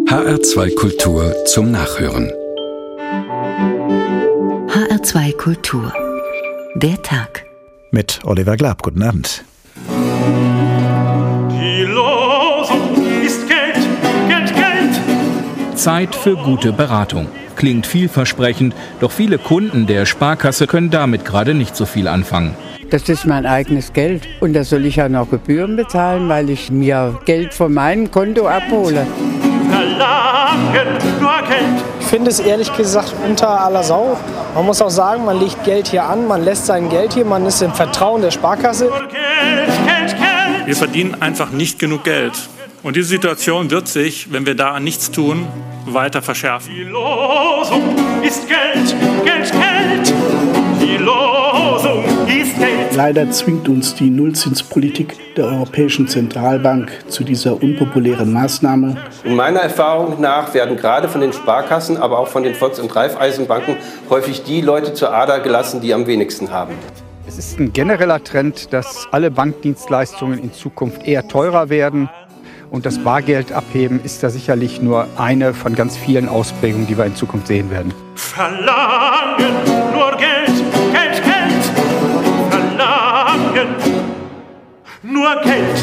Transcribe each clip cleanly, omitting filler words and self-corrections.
HR2 Kultur zum Nachhören. HR2 Kultur. Der Tag. Mit Oliver Glab. Guten Abend. Die Losung ist Geld, Geld, Geld. Zeit für gute Beratung. Klingt vielversprechend, doch viele Kunden der Sparkasse können damit gerade nicht so viel anfangen. Das ist mein eigenes Geld und da soll ich ja noch Gebühren bezahlen, weil ich mir Geld von meinem Konto abhole. Verlangen nur Geld. Ich finde es ehrlich gesagt unter aller Sau. Man muss auch sagen, man legt Geld hier an, man lässt sein Geld hier, man ist im Vertrauen der Sparkasse. Nur Geld, Geld, Geld. Wir verdienen einfach nicht genug Geld. Und diese Situation wird sich, wenn wir da nichts tun, weiter verschärfen. Die Losung ist Geld, Geld, Geld. Die Losung ist Geld. Leider zwingt uns die Nullzinspolitik der Europäischen Zentralbank zu dieser unpopulären Maßnahme. In meiner Erfahrung nach werden gerade von den Sparkassen, aber auch von den Volks- und Raiffeisenbanken häufig die Leute zur Ader gelassen, die am wenigsten haben. Es ist ein genereller Trend, dass alle Bankdienstleistungen in Zukunft eher teurer werden. Und das Bargeld abheben ist da sicherlich nur eine von ganz vielen Ausprägungen, die wir in Zukunft sehen werden. Verlangen nur Geld, Geld, Geld. Verlangen nur Geld.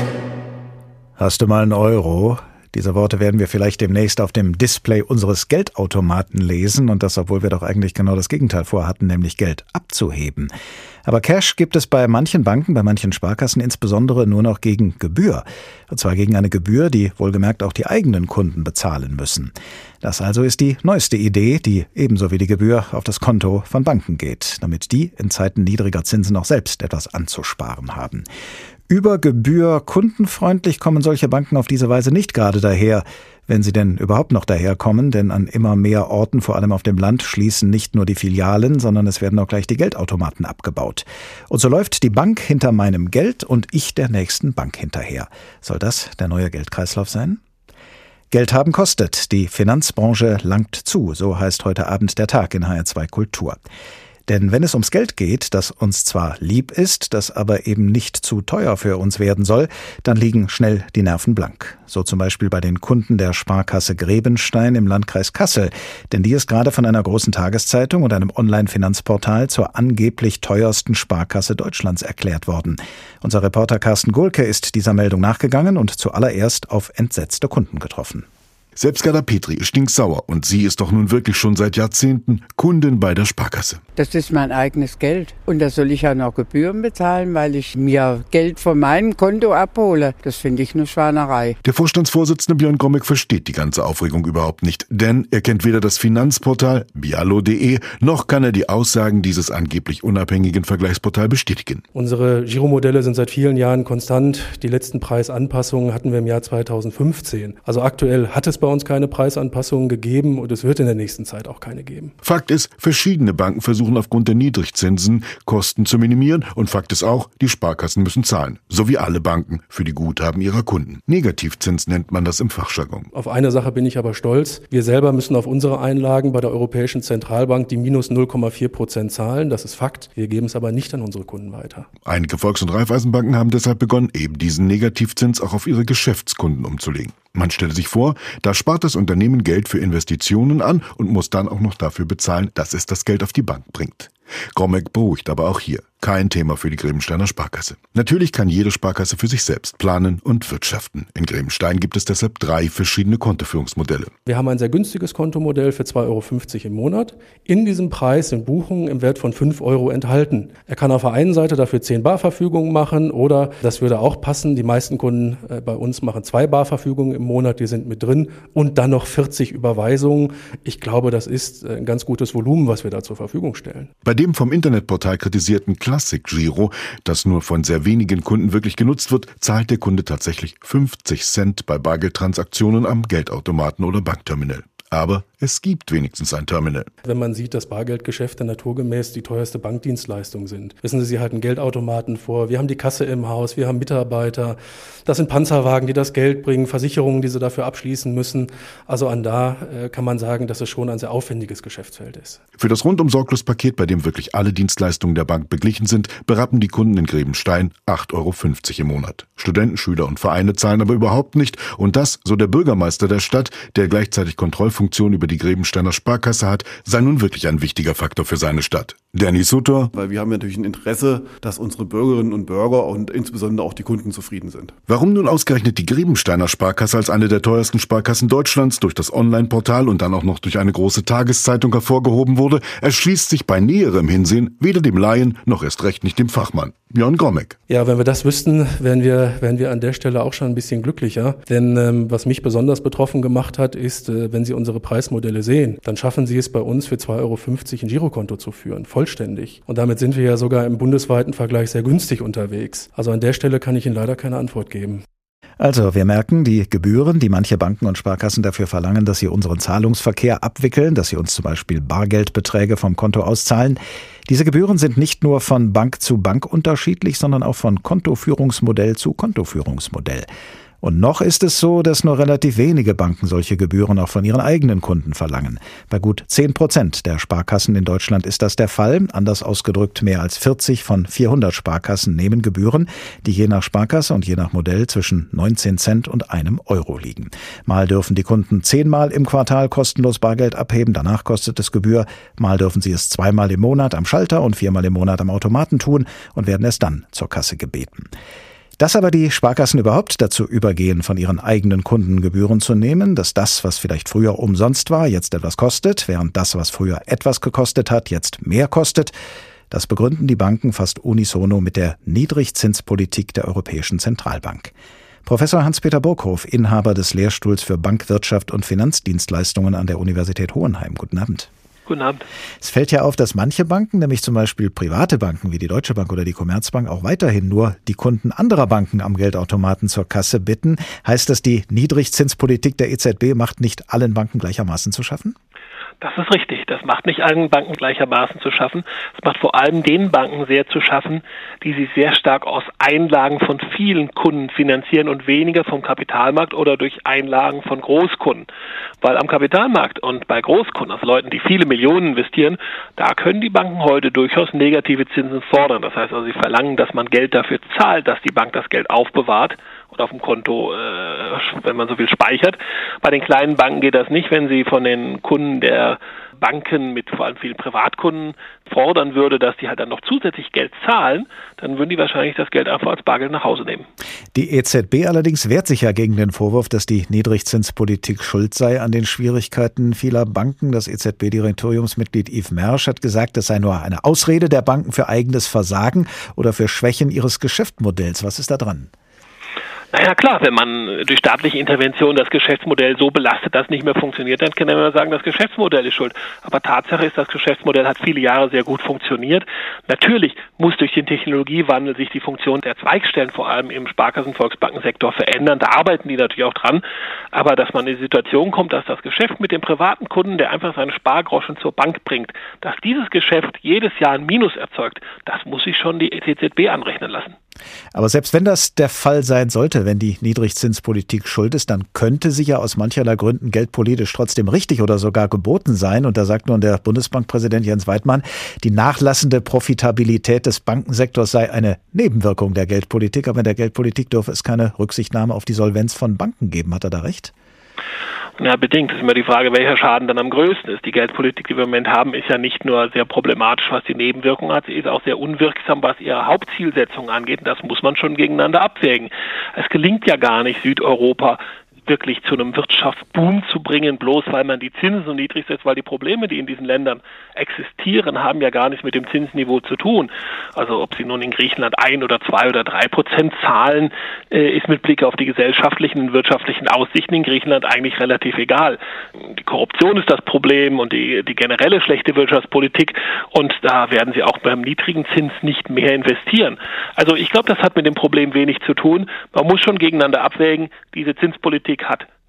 Hast du mal einen Euro? Diese Worte werden wir vielleicht demnächst auf dem Display unseres Geldautomaten lesen und das, obwohl wir doch eigentlich genau das Gegenteil vorhatten, nämlich Geld abzuheben. Aber Cash gibt es bei manchen Banken, bei manchen Sparkassen insbesondere nur noch gegen Gebühr. Und zwar gegen eine Gebühr, die wohlgemerkt auch die eigenen Kunden bezahlen müssen. Das also ist die neueste Idee, die ebenso wie die Gebühr auf das Konto von Banken geht, damit die in Zeiten niedriger Zinsen auch selbst etwas anzusparen haben. Über Gebühr kundenfreundlich kommen solche Banken auf diese Weise nicht gerade daher, wenn sie denn überhaupt noch daherkommen, denn an immer mehr Orten, vor allem auf dem Land, schließen nicht nur die Filialen, sondern es werden auch gleich die Geldautomaten abgebaut. Und so läuft die Bank hinter meinem Geld und ich der nächsten Bank hinterher. Soll das der neue Geldkreislauf sein? Geld haben kostet, die Finanzbranche langt zu, so heißt heute Abend der Tag in HR2 Kultur. Denn wenn es ums Geld geht, das uns zwar lieb ist, das aber eben nicht zu teuer für uns werden soll, dann liegen schnell die Nerven blank. So zum Beispiel bei den Kunden der Sparkasse Grebenstein im Landkreis Kassel. Denn die ist gerade von einer großen Tageszeitung und einem Online-Finanzportal zur angeblich teuersten Sparkasse Deutschlands erklärt worden. Unser Reporter Carsten Gulke ist dieser Meldung nachgegangen und zuallererst auf entsetzte Kunden getroffen. Selbst Gerda Petri ist stinksauer und sie ist doch nun wirklich schon seit Jahrzehnten Kundin bei der Sparkasse. Das ist mein eigenes Geld und da soll ich ja noch Gebühren bezahlen, weil ich mir Geld von meinem Konto abhole. Das finde ich eine Schweinerei. Der Vorstandsvorsitzende Björn Grommek versteht die ganze Aufregung überhaupt nicht, denn er kennt weder das Finanzportal bialo.de, noch kann er die Aussagen dieses angeblich unabhängigen Vergleichsportals bestätigen. Unsere Giromodelle sind seit vielen Jahren konstant. Die letzten Preisanpassungen hatten wir im Jahr 2015. Also aktuell hat es bei uns keine Preisanpassungen gegeben und es wird in der nächsten Zeit auch keine geben. Fakt ist, verschiedene Banken versuchen aufgrund der Niedrigzinsen Kosten zu minimieren und Fakt ist auch, die Sparkassen müssen zahlen, so wie alle Banken für die Guthaben ihrer Kunden. Negativzins nennt man das im Fachjargon. Auf eine Sache bin ich aber stolz. Wir selber müssen auf unsere Einlagen bei der Europäischen Zentralbank die minus 0,4% zahlen. Das ist Fakt. Wir geben es aber nicht an unsere Kunden weiter. Einige Volks- und Raiffeisenbanken haben deshalb begonnen, eben diesen Negativzins auch auf ihre Geschäftskunden umzulegen. Man stelle sich vor, da spart das Unternehmen Geld für Investitionen an und muss dann auch noch dafür bezahlen, dass es das Geld auf die Bank bringt. Grommek beruhigt aber auch hier. Kein Thema für die Grebensteiner Sparkasse. Natürlich kann jede Sparkasse für sich selbst planen und wirtschaften. In Grebenstein gibt es deshalb 3 verschiedene Kontoführungsmodelle. Wir haben ein sehr günstiges Kontomodell für 2,50 € im Monat. In diesem Preis sind Buchungen im Wert von 5 € enthalten. Er kann auf der einen Seite dafür 10 Barverfügungen machen oder, das würde auch passen, die meisten Kunden bei uns machen 2 Barverfügungen im Monat, die sind mit drin und dann noch 40 Überweisungen. Ich glaube, das ist ein ganz gutes Volumen, was wir da zur Verfügung stellen. Bei dem vom Internetportal kritisierten Classic-Giro, das nur von sehr wenigen Kunden wirklich genutzt wird, zahlt der Kunde tatsächlich 50 Cent bei Bargeldtransaktionen am Geldautomaten oder Bankterminal. Aber es gibt wenigstens ein Terminal. Wenn man sieht, dass Bargeldgeschäfte naturgemäß die teuerste Bankdienstleistung sind. Wissen Sie, Sie halten Geldautomaten vor, wir haben die Kasse im Haus, wir haben Mitarbeiter, das sind Panzerwagen, die das Geld bringen, Versicherungen, die sie dafür abschließen müssen. Also kann man sagen, dass es schon ein sehr aufwendiges Geschäftsfeld ist. Für das Rundum-Sorglos-Paket, bei dem wirklich alle Dienstleistungen der Bank beglichen sind, berappen die Kunden in Grebenstein 8,50 € im Monat. Studenten, Schüler und Vereine zahlen aber überhaupt nicht. Und das, so der Bürgermeister der Stadt, der gleichzeitig Kontrollfunktion über die Grebensteiner Sparkasse hat, sei nun wirklich ein wichtiger Faktor für seine Stadt. Danny Sutter. Weil wir haben natürlich ein Interesse, dass unsere Bürgerinnen und Bürger und insbesondere auch die Kunden zufrieden sind. Warum nun ausgerechnet die Grebensteiner Sparkasse als eine der teuersten Sparkassen Deutschlands durch das Online-Portal und dann auch noch durch eine große Tageszeitung hervorgehoben wurde, erschließt sich bei näherem Hinsehen weder dem Laien noch erst recht nicht dem Fachmann. Björn Grommeck. Ja, wenn wir das wüssten, wären wir an der Stelle auch schon ein bisschen glücklicher. Denn was mich besonders betroffen gemacht hat, ist, wenn Sie unsere Preismodelle sehen, dann schaffen Sie es bei uns für 2,50 € ein Girokonto zu führen, vollständig. Und damit sind wir ja sogar im bundesweiten Vergleich sehr günstig unterwegs. Also an der Stelle kann ich Ihnen leider keine Antwort geben. Also, wir merken, die Gebühren, die manche Banken und Sparkassen dafür verlangen, dass sie unseren Zahlungsverkehr abwickeln, dass sie uns zum Beispiel Bargeldbeträge vom Konto auszahlen. Diese Gebühren sind nicht nur von Bank zu Bank unterschiedlich, sondern auch von Kontoführungsmodell zu Kontoführungsmodell. Und noch ist es so, dass nur relativ wenige Banken solche Gebühren auch von ihren eigenen Kunden verlangen. Bei gut 10% der Sparkassen in Deutschland ist das der Fall. Anders ausgedrückt, mehr als 40 von 400 Sparkassen nehmen Gebühren, die je nach Sparkasse und je nach Modell zwischen 19 Cent und einem Euro liegen. Mal dürfen die Kunden 10-mal im Quartal kostenlos Bargeld abheben, danach kostet es Gebühr. Mal dürfen sie es 2-mal im Monat am Schalter und 4-mal im Monat am Automaten tun und werden erst dann zur Kasse gebeten. Dass aber die Sparkassen überhaupt dazu übergehen, von ihren eigenen Kunden Gebühren zu nehmen, dass das, was vielleicht früher umsonst war, jetzt etwas kostet, während das, was früher etwas gekostet hat, jetzt mehr kostet, das begründen die Banken fast unisono mit der Niedrigzinspolitik der Europäischen Zentralbank. Professor Hans-Peter Burghof, Inhaber des Lehrstuhls für Bankwirtschaft und Finanzdienstleistungen an der Universität Hohenheim. Guten Abend. Guten Abend. Es fällt ja auf, dass manche Banken, nämlich zum Beispiel private Banken wie die Deutsche Bank oder die Commerzbank, auch weiterhin nur die Kunden anderer Banken am Geldautomaten zur Kasse bitten. Heißt das, die Niedrigzinspolitik der EZB macht nicht allen Banken gleichermaßen zu schaffen? Das ist richtig. Das macht nicht allen Banken gleichermaßen zu schaffen. Es macht vor allem den Banken sehr zu schaffen, die sich sehr stark aus Einlagen von vielen Kunden finanzieren und weniger vom Kapitalmarkt oder durch Einlagen von Großkunden. Weil am Kapitalmarkt und bei Großkunden, also Leuten, die viele Millionen investieren, da können die Banken heute durchaus negative Zinsen fordern. Das heißt also, sie verlangen, dass man Geld dafür zahlt, dass die Bank das Geld aufbewahrt und auf dem Konto, wenn man so will, speichert. Bei den kleinen Banken geht das nicht. Wenn sie von den Kunden der Banken mit vor allem vielen Privatkunden fordern würde, dass die halt dann noch zusätzlich Geld zahlen, dann würden die wahrscheinlich das Geld einfach als Bargeld nach Hause nehmen. Die EZB allerdings wehrt sich ja gegen den Vorwurf, dass die Niedrigzinspolitik schuld sei an den Schwierigkeiten vieler Banken. Das EZB-Direktoriumsmitglied Yves Mersch hat gesagt, es sei nur eine Ausrede der Banken für eigenes Versagen oder für Schwächen ihres Geschäftsmodells. Was ist da dran? Naja, klar, wenn man durch staatliche Intervention das Geschäftsmodell so belastet, dass es nicht mehr funktioniert, dann kann man sagen, das Geschäftsmodell ist schuld. Aber Tatsache ist, das Geschäftsmodell hat viele Jahre sehr gut funktioniert. Natürlich muss durch den Technologiewandel sich die Funktion der Zweigstellen, vor allem im Sparkassen-Volksbankensektor, verändern. Da arbeiten die natürlich auch dran. Aber dass man in die Situation kommt, dass das Geschäft mit dem privaten Kunden, der einfach seine Spargroschen zur Bank bringt, dass dieses Geschäft jedes Jahr ein Minus erzeugt, das muss sich schon die EZB anrechnen lassen. Aber selbst wenn das der Fall sein sollte, wenn die Niedrigzinspolitik schuld ist, dann könnte sie ja aus mancherlei Gründen geldpolitisch trotzdem richtig oder sogar geboten sein. Und da sagt nun der Bundesbankpräsident Jens Weidmann, die nachlassende Profitabilität des Bankensektors sei eine Nebenwirkung der Geldpolitik. Aber in der Geldpolitik dürfe es keine Rücksichtnahme auf die Solvenz von Banken geben. Hat er da recht? Ja, bedingt. Es ist immer die Frage, welcher Schaden dann am größten ist. Die Geldpolitik, die wir im Moment haben, ist ja nicht nur sehr problematisch, was die Nebenwirkungen hat, sie ist auch sehr unwirksam, was ihre Hauptzielsetzung angeht. Und das muss man schon gegeneinander abwägen. Es gelingt ja gar nicht, Südeuropa wirklich zu einem Wirtschaftsboom zu bringen, bloß weil man die Zinsen so niedrig setzt, weil die Probleme, die in diesen Ländern existieren, haben ja gar nichts mit dem Zinsniveau zu tun. Also ob sie nun in Griechenland 1 oder 2 oder 3% zahlen, ist mit Blick auf die gesellschaftlichen und wirtschaftlichen Aussichten in Griechenland eigentlich relativ egal. Die Korruption ist das Problem und die generelle schlechte Wirtschaftspolitik, und da werden sie auch beim niedrigen Zins nicht mehr investieren. Also ich glaube, das hat mit dem Problem wenig zu tun. Man muss schon gegeneinander abwägen. Diese Zinspolitik hat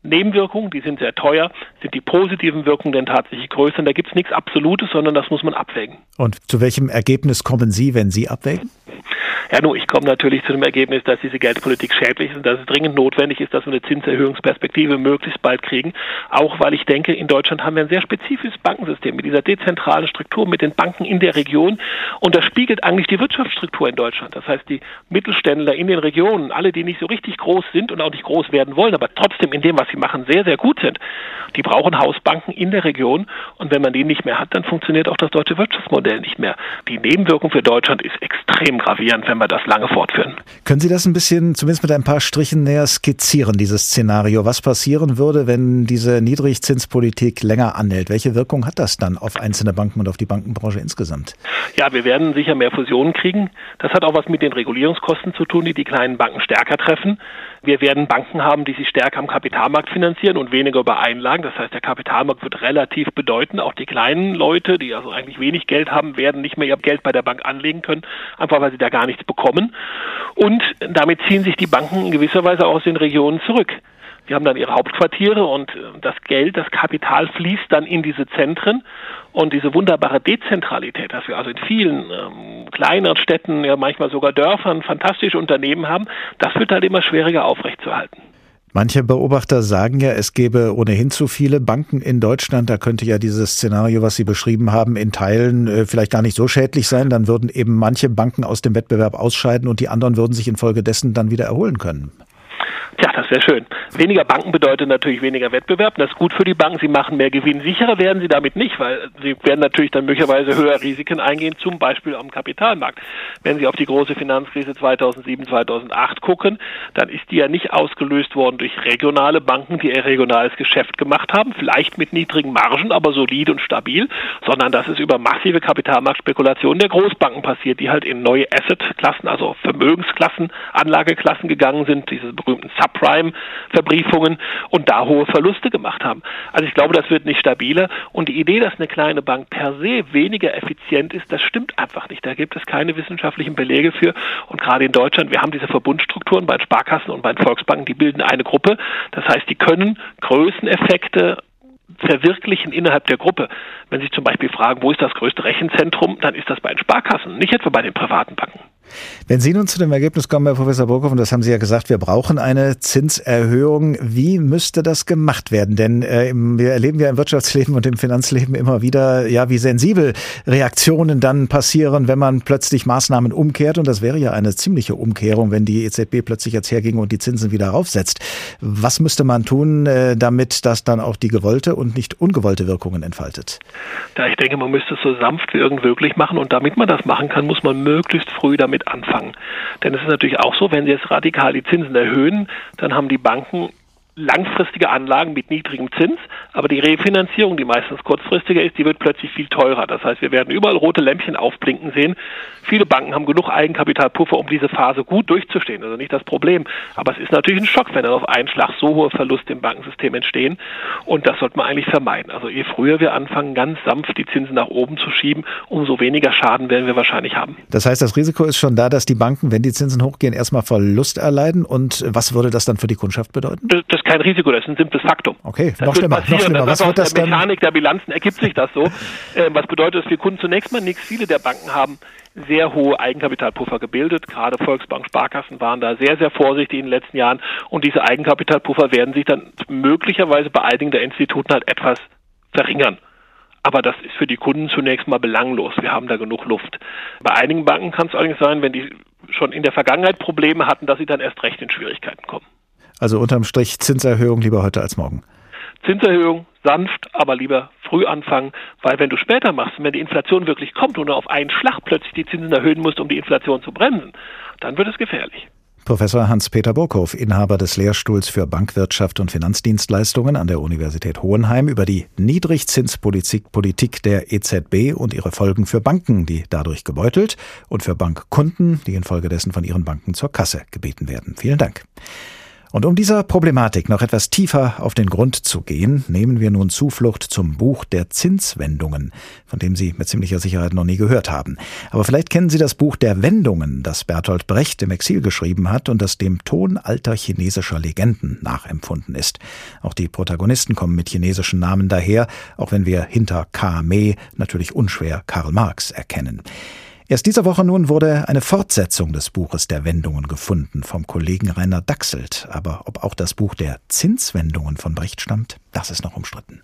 Nebenwirkungen, die sind sehr teuer, sind die positiven Wirkungen denn tatsächlich größer. Und da gibt es nichts Absolutes, sondern das muss man abwägen. Und zu welchem Ergebnis kommen Sie, wenn Sie abwägen? Ja, nun, ich komme natürlich zu dem Ergebnis, dass diese Geldpolitik schädlich ist und dass es dringend notwendig ist, dass wir eine Zinserhöhungsperspektive möglichst bald kriegen. Auch weil ich denke, in Deutschland haben wir ein sehr spezifisches Bankensystem mit dieser dezentralen Struktur, mit den Banken in der Region. Und das spiegelt eigentlich die Wirtschaftsstruktur in Deutschland. Das heißt, die Mittelständler in den Regionen, alle, die nicht so richtig groß sind und auch nicht groß werden wollen, aber trotzdem in dem, was sie machen, sehr, sehr gut sind, die brauchen Hausbanken in der Region. Und wenn man die nicht mehr hat, dann funktioniert auch das deutsche Wirtschaftsmodell nicht mehr. Die Nebenwirkung für Deutschland ist extrem gravierend, wenn wir das lange fortführen. Können Sie das ein bisschen, zumindest mit ein paar Strichen näher skizzieren, dieses Szenario? Was passieren würde, wenn diese Niedrigzinspolitik länger anhält? Welche Wirkung hat das dann auf einzelne Banken und auf die Bankenbranche insgesamt? Ja, wir werden sicher mehr Fusionen kriegen. Das hat auch was mit den Regulierungskosten zu tun, die die kleinen Banken stärker treffen. Wir werden Banken haben, die sich stärker am Kapitalmarkt finanzieren und weniger über Einlagen. Das heißt, der Kapitalmarkt wird relativ bedeuten. Auch die kleinen Leute, die also eigentlich wenig Geld haben, werden nicht mehr ihr Geld bei der Bank anlegen können, einfach weil sie da gar nichts bekommen. Und damit ziehen sich die Banken in gewisser Weise aus den Regionen zurück. Die haben dann ihre Hauptquartiere und das Geld, das Kapital fließt dann in diese Zentren. Und diese wunderbare Dezentralität, dass wir also in vielen kleineren Städten, ja manchmal sogar Dörfern fantastische Unternehmen haben, das wird halt immer schwieriger aufrechtzuerhalten. Manche Beobachter sagen ja, es gäbe ohnehin zu viele Banken in Deutschland. Da könnte ja dieses Szenario, was Sie beschrieben haben, in Teilen vielleicht gar nicht so schädlich sein. Dann würden eben manche Banken aus dem Wettbewerb ausscheiden und die anderen würden sich infolgedessen dann wieder erholen können. Tja, das wäre schön. Weniger Banken bedeutet natürlich weniger Wettbewerb. Das ist gut für die Banken. Sie machen mehr Gewinn. Sicherer werden sie damit nicht, weil sie werden natürlich dann möglicherweise höhere Risiken eingehen, zum Beispiel am Kapitalmarkt. Wenn Sie auf die große Finanzkrise 2007, 2008 gucken, dann ist die ja nicht ausgelöst worden durch regionale Banken, die ihr regionales Geschäft gemacht haben, vielleicht mit niedrigen Margen, aber solid und stabil, sondern das ist über massive Kapitalmarktspekulationen der Großbanken passiert, die halt in neue Assetklassen, also Vermögensklassen, Anlageklassen gegangen sind, diese berühmten Subprime-Verbriefungen und da hohe Verluste gemacht haben. Also ich glaube, das wird nicht stabiler und die Idee, dass eine kleine Bank per se weniger effizient ist, das stimmt einfach nicht. Da gibt es keine wissenschaftlichen Belege für und gerade in Deutschland, wir haben diese Verbundstrukturen bei den Sparkassen und bei den Volksbanken, die bilden eine Gruppe. Das heißt, die können Größeneffekte verwirklichen innerhalb der Gruppe. Wenn Sie zum Beispiel fragen, wo ist das größte Rechenzentrum, dann ist das bei den Sparkassen, nicht etwa bei den privaten Banken. Wenn Sie nun zu dem Ergebnis kommen, Herr Professor Burkhoff, und das haben Sie ja gesagt, wir brauchen eine Zinserhöhung. Wie müsste das gemacht werden? Denn wir erleben ja im Wirtschaftsleben und im Finanzleben immer wieder, ja, wie sensibel Reaktionen dann passieren, wenn man plötzlich Maßnahmen umkehrt. Und das wäre ja eine ziemliche Umkehrung, wenn die EZB plötzlich jetzt herginge und die Zinsen wieder raufsetzt. Was müsste man tun, damit das dann auch die gewollte und nicht ungewollte Wirkungen entfaltet? Ja, ich denke, man müsste es so sanft wie irgend möglich machen. Und damit man das machen kann, muss man möglichst früh damit anfangen. Denn es ist natürlich auch so, wenn Sie jetzt radikal die Zinsen erhöhen, dann haben die Banken langfristige Anlagen mit niedrigem Zins, aber die Refinanzierung, die meistens kurzfristiger ist, die wird plötzlich viel teurer. Das heißt, wir werden überall rote Lämpchen aufblinken sehen. Viele Banken haben genug Eigenkapitalpuffer, um diese Phase gut durchzustehen. Also nicht das Problem. Aber es ist natürlich ein Schock, wenn dann auf einen Schlag so hohe Verluste im Bankensystem entstehen. Und das sollte man eigentlich vermeiden. Also je früher wir anfangen, ganz sanft die Zinsen nach oben zu schieben, umso weniger Schaden werden wir wahrscheinlich haben. Das heißt, das Risiko ist schon da, dass die Banken, wenn die Zinsen hochgehen, erstmal Verlust erleiden. Und was würde das dann für die Kundschaft bedeuten? Das ist kein Risiko, das ist ein simples Faktum. Okay, das noch schlimmer. Was wird das dann? Mechanik der Bilanzen ergibt sich das so. Was bedeutet das für Kunden? Zunächst mal nichts. Viele der Banken haben sehr hohe Eigenkapitalpuffer gebildet. Gerade Volksbank, Sparkassen waren da sehr, sehr vorsichtig in den letzten Jahren. Und diese Eigenkapitalpuffer werden sich dann möglicherweise bei einigen der Instituten halt etwas verringern. Aber das ist für die Kunden zunächst mal belanglos. Wir haben da genug Luft. Bei einigen Banken kann es allerdings sein, wenn die schon in der Vergangenheit Probleme hatten, dass sie dann erst recht in Schwierigkeiten kommen. Also unterm Strich Zinserhöhung lieber heute als morgen. Zinserhöhung sanft, aber lieber früh anfangen, weil wenn du später machst, wenn die Inflation wirklich kommt und du auf einen Schlag plötzlich die Zinsen erhöhen musst, um die Inflation zu bremsen, dann wird es gefährlich. Professor Hans-Peter Burkhoff, Inhaber des Lehrstuhls für Bankwirtschaft und Finanzdienstleistungen an der Universität Hohenheim, über die Niedrigzinspolitik der EZB und ihre Folgen für Banken, die dadurch gebeutelt, und für Bankkunden, die infolgedessen von ihren Banken zur Kasse gebeten werden. Vielen Dank. Und um dieser Problematik noch etwas tiefer auf den Grund zu gehen, nehmen wir nun Zuflucht zum Buch der Zinswendungen, von dem Sie mit ziemlicher Sicherheit noch nie gehört haben. Aber vielleicht kennen Sie das Buch der Wendungen, das Bertolt Brecht im Exil geschrieben hat und das dem Ton alter chinesischer Legenden nachempfunden ist. Auch die Protagonisten kommen mit chinesischen Namen daher, auch wenn wir hinter K.M. natürlich unschwer Karl Marx erkennen. Erst diese Woche nun wurde eine Fortsetzung des Buches der Wendungen gefunden vom Kollegen Rainer Dachselt. Aber ob auch das Buch der Zinswendungen von Brecht stammt, das ist noch umstritten.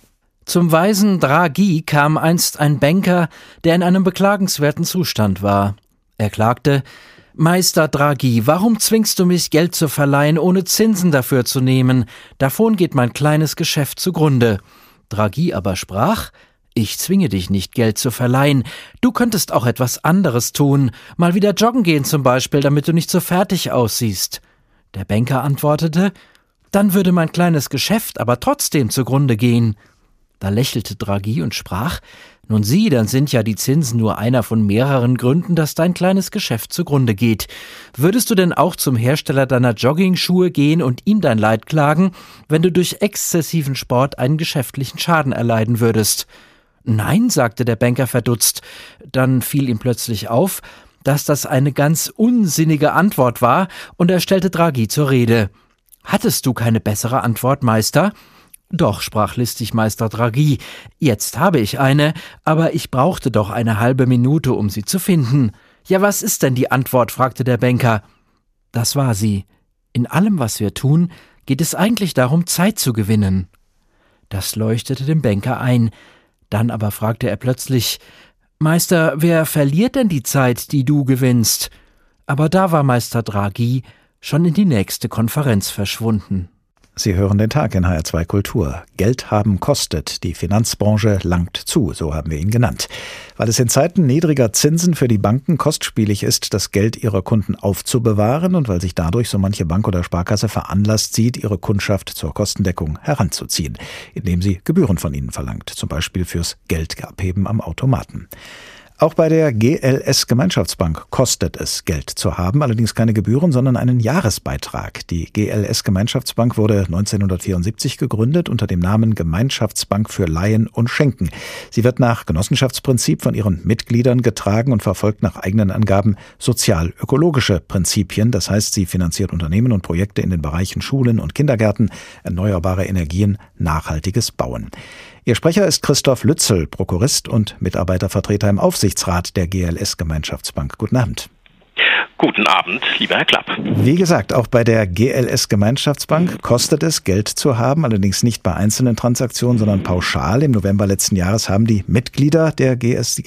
Zum weisen Draghi kam einst ein Banker, der in einem beklagenswerten Zustand war. Er klagte: »Meister Draghi, warum zwingst du mich, Geld zu verleihen, ohne Zinsen dafür zu nehmen? Davon geht mein kleines Geschäft zugrunde.« Draghi aber sprach: »Ich zwinge dich nicht, Geld zu verleihen. Du könntest auch etwas anderes tun. Mal wieder joggen gehen zum Beispiel, damit du nicht so fertig aussiehst.« Der Banker antwortete: »Dann würde mein kleines Geschäft aber trotzdem zugrunde gehen.« Da lächelte Draghi und sprach: »Nun sieh, dann sind ja die Zinsen nur einer von mehreren Gründen, dass dein kleines Geschäft zugrunde geht. Würdest du denn auch zum Hersteller deiner Joggingschuhe gehen und ihm dein Leid klagen, wenn du durch exzessiven Sport einen geschäftlichen Schaden erleiden würdest?« »Nein«, sagte der Banker verdutzt. Dann fiel ihm plötzlich auf, dass das eine ganz unsinnige Antwort war, und er stellte Draghi zur Rede. »Hattest du keine bessere Antwort, Meister?« »Doch«, sprach listig Meister Draghi, »jetzt habe ich eine, aber ich brauchte doch eine halbe Minute, um sie zu finden.« »Ja, was ist denn die Antwort?« fragte der Banker. »Das war sie. In allem, was wir tun, geht es eigentlich darum, Zeit zu gewinnen.« Das leuchtete dem Banker ein. Dann aber fragte er plötzlich: »Meister, wer verliert denn die Zeit, die du gewinnst?« Aber da war Meister Draghi schon in die nächste Konferenz verschwunden. Sie hören den Tag in HR2 Kultur. Geld haben kostet. Die Finanzbranche langt zu, so haben wir ihn genannt. Weil es in Zeiten niedriger Zinsen für die Banken kostspielig ist, das Geld ihrer Kunden aufzubewahren und weil sich dadurch so manche Bank oder Sparkasse veranlasst sieht, ihre Kundschaft zur Kostendeckung heranzuziehen, indem sie Gebühren von ihnen verlangt, zum Beispiel fürs Geldabheben am Automaten. Auch bei der GLS Gemeinschaftsbank kostet es, Geld zu haben, allerdings keine Gebühren, sondern einen Jahresbeitrag. Die GLS Gemeinschaftsbank wurde 1974 gegründet unter dem Namen Gemeinschaftsbank für Leihen und Schenken. Sie wird nach Genossenschaftsprinzip von ihren Mitgliedern getragen und verfolgt nach eigenen Angaben sozial-ökologische Prinzipien. Das heißt, sie finanziert Unternehmen und Projekte in den Bereichen Schulen und Kindergärten, erneuerbare Energien, nachhaltiges Bauen. Ihr Sprecher ist Christoph Lützel, Prokurist und Mitarbeitervertreter im Aufsichtsrat der GLS Gemeinschaftsbank. Guten Abend. Guten Abend, lieber Herr Klapp. Wie gesagt, auch bei der GLS Gemeinschaftsbank kostet es, Geld zu haben, allerdings nicht bei einzelnen Transaktionen, sondern pauschal. Im November letzten Jahres haben die Mitglieder der GLS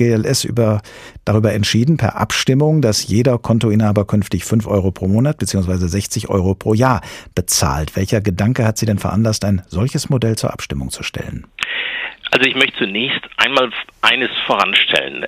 darüber entschieden, per Abstimmung, dass jeder Kontoinhaber künftig 5 Euro pro Monat bzw. 60 Euro pro Jahr bezahlt. Welcher Gedanke hat Sie denn veranlasst, ein solches Modell zur Abstimmung zu stellen? Also ich möchte zunächst einmal eines voranstellen.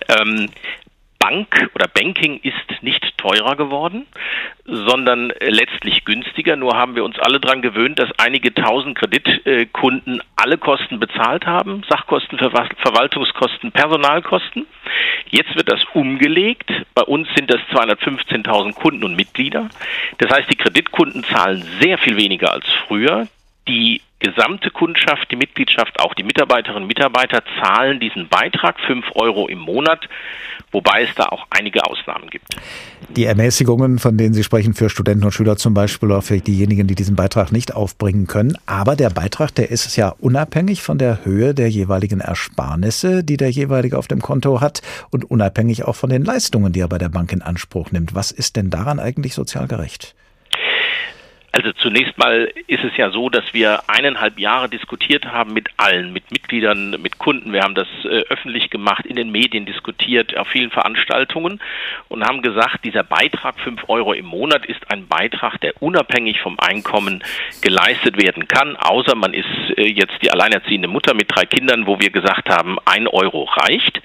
Bank oder Banking ist nicht teurer geworden, sondern letztlich günstiger. Nur haben wir uns alle daran gewöhnt, dass einige tausend Kreditkunden alle Kosten bezahlt haben. Sachkosten, Verwaltungskosten, Personalkosten. Jetzt wird das umgelegt. Bei uns sind das 215.000 Kunden und Mitglieder. Das heißt, die Kreditkunden zahlen sehr viel weniger als früher. Die gesamte Kundschaft, die Mitgliedschaft, auch die Mitarbeiterinnen und Mitarbeiter zahlen diesen Beitrag 5 Euro im Monat, wobei es da auch einige Ausnahmen gibt. Die Ermäßigungen, von denen Sie sprechen, für Studenten und Schüler zum Beispiel oder für diejenigen, die diesen Beitrag nicht aufbringen können. Aber der Beitrag, der ist ja unabhängig von der Höhe der jeweiligen Ersparnisse, die der jeweilige auf dem Konto hat und unabhängig auch von den Leistungen, die er bei der Bank in Anspruch nimmt. Was ist denn daran eigentlich sozial gerecht? Also zunächst mal ist es ja so, dass wir 1,5 Jahre diskutiert haben mit allen, mit Mitgliedern, mit Kunden. Wir haben das öffentlich gemacht, in den Medien diskutiert, auf vielen Veranstaltungen und haben gesagt, dieser Beitrag 5 Euro im Monat ist ein Beitrag, der unabhängig vom Einkommen geleistet werden kann, außer man ist jetzt die alleinerziehende Mutter mit 3 Kindern, wo wir gesagt haben, 1 Euro reicht.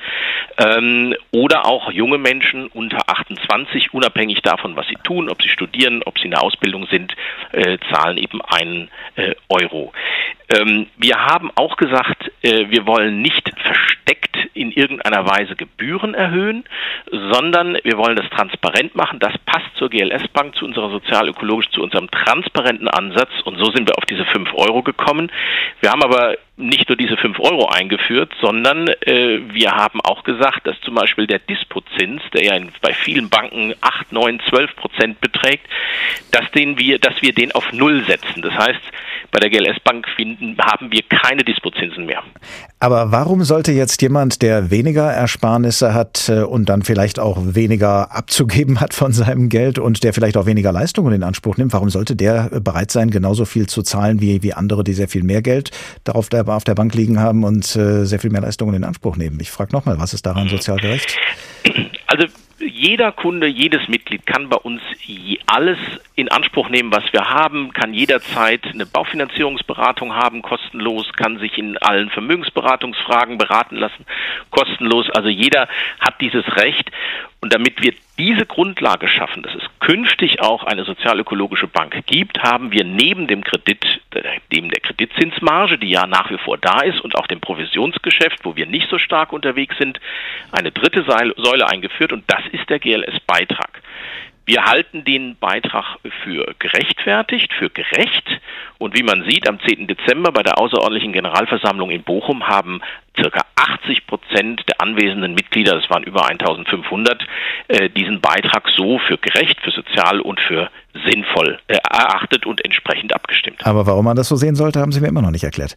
Oder auch junge Menschen unter 28, unabhängig davon, was sie tun, ob sie studieren, ob sie in der Ausbildung sind, zahlen eben 1 Euro. Wir haben auch gesagt, wir wollen nicht versteckt in irgendeiner Weise Gebühren erhöhen, sondern wir wollen das transparent machen. Das passt zur GLS Bank, zu unserer sozial-ökologisch, zu unserem transparenten Ansatz, und so sind wir auf diese 5 € gekommen. Wir haben aber nicht nur diese 5 € eingeführt, sondern wir haben auch gesagt, dass zum Beispiel der Dispozins, der ja bei vielen Banken 8, 9, 12% beträgt, dass wir den auf 0 setzen. Das heißt, bei der GLS Bank haben wir keine Dispozinsen mehr. Aber warum sollte jetzt jemand, der weniger Ersparnisse hat und dann vielleicht auch weniger abzugeben hat von seinem Geld und der vielleicht auch weniger Leistungen in Anspruch nimmt, warum sollte der bereit sein, genauso viel zu zahlen wie andere, die sehr viel mehr Geld auf der Bank liegen haben und sehr viel mehr Leistungen in Anspruch nehmen? Ich frage nochmal, was ist daran sozial gerecht? Also jeder Kunde, jedes Mitglied kann bei uns alles in Anspruch nehmen, was wir haben, kann jederzeit eine Baufinanzierungsberatung haben, kostenlos, kann sich in allen Vermögensberatungsfragen beraten lassen, kostenlos. Also jeder hat dieses Recht. Und damit wir diese Grundlage schaffen, dass es künftig auch eine sozial-ökologische Bank gibt, haben wir neben dem Kredit, neben der Kreditzinsmarge, die ja nach wie vor da ist, und auch dem Provisionsgeschäft, wo wir nicht so stark unterwegs sind, eine dritte Säule eingeführt, und das ist der GLS-Beitrag. Wir halten den Beitrag für gerechtfertigt, für gerecht, und wie man sieht, am 10. Dezember bei der außerordentlichen Generalversammlung in Bochum haben ca. 80% der anwesenden Mitglieder, das waren über 1500, diesen Beitrag so für gerecht, für sozial und für sinnvoll erachtet und entsprechend abgestimmt. Aber warum man das so sehen sollte, haben Sie mir immer noch nicht erklärt.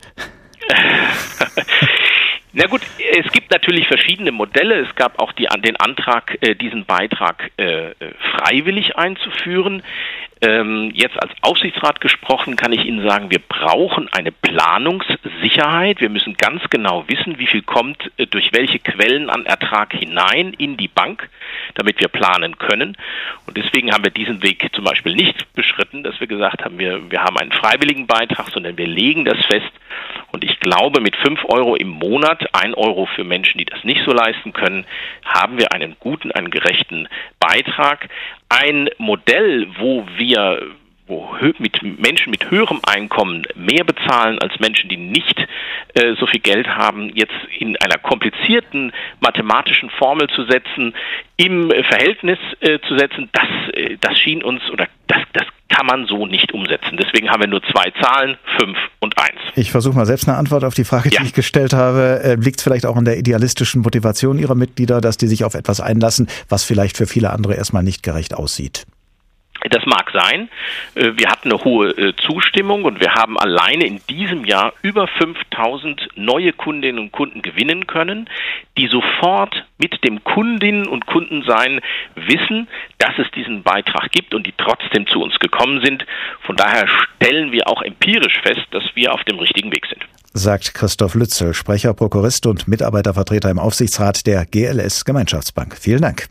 Na gut, es gibt natürlich verschiedene Modelle. Es gab auch den Antrag, diesen Beitrag freiwillig einzuführen. Jetzt als Aufsichtsrat gesprochen kann ich Ihnen sagen, wir brauchen eine Planungssicherheit. Wir müssen ganz genau wissen, wie viel kommt durch welche Quellen an Ertrag hinein in die Bank, damit wir planen können. Und deswegen haben wir diesen Weg zum Beispiel nicht beschritten, dass wir gesagt haben, wir haben einen freiwilligen Beitrag, sondern wir legen das fest. Und ich glaube, mit 5 € im Monat, 1 € für Menschen, die das nicht so leisten können, haben wir einen guten, einen gerechten Beitrag. Ein Modell, wo mit Menschen mit höherem Einkommen mehr bezahlen als Menschen, die nicht so viel Geld haben, jetzt in einer komplizierten mathematischen Formel zu setzen, im Verhältnis zu setzen, das schien uns, oder das kann man so nicht umsetzen. Deswegen haben wir nur 2 Zahlen, 5 und 1. Ich versuche mal selbst eine Antwort auf die Frage, die ich gestellt habe. Liegt es vielleicht auch an der idealistischen Motivation Ihrer Mitglieder, dass die sich auf etwas einlassen, was vielleicht für viele andere erstmal nicht gerecht aussieht? Das mag sein. Wir hatten eine hohe Zustimmung, und wir haben alleine in diesem Jahr über 5000 neue Kundinnen und Kunden gewinnen können, die sofort mit dem Kundinnen- und Kundensein wissen, dass es diesen Beitrag gibt und die trotzdem zu uns gekommen sind. Von daher stellen wir auch empirisch fest, dass wir auf dem richtigen Weg sind. Sagt Christoph Lützel, Sprecher, Prokurist und Mitarbeitervertreter im Aufsichtsrat der GLS Gemeinschaftsbank. Vielen Dank.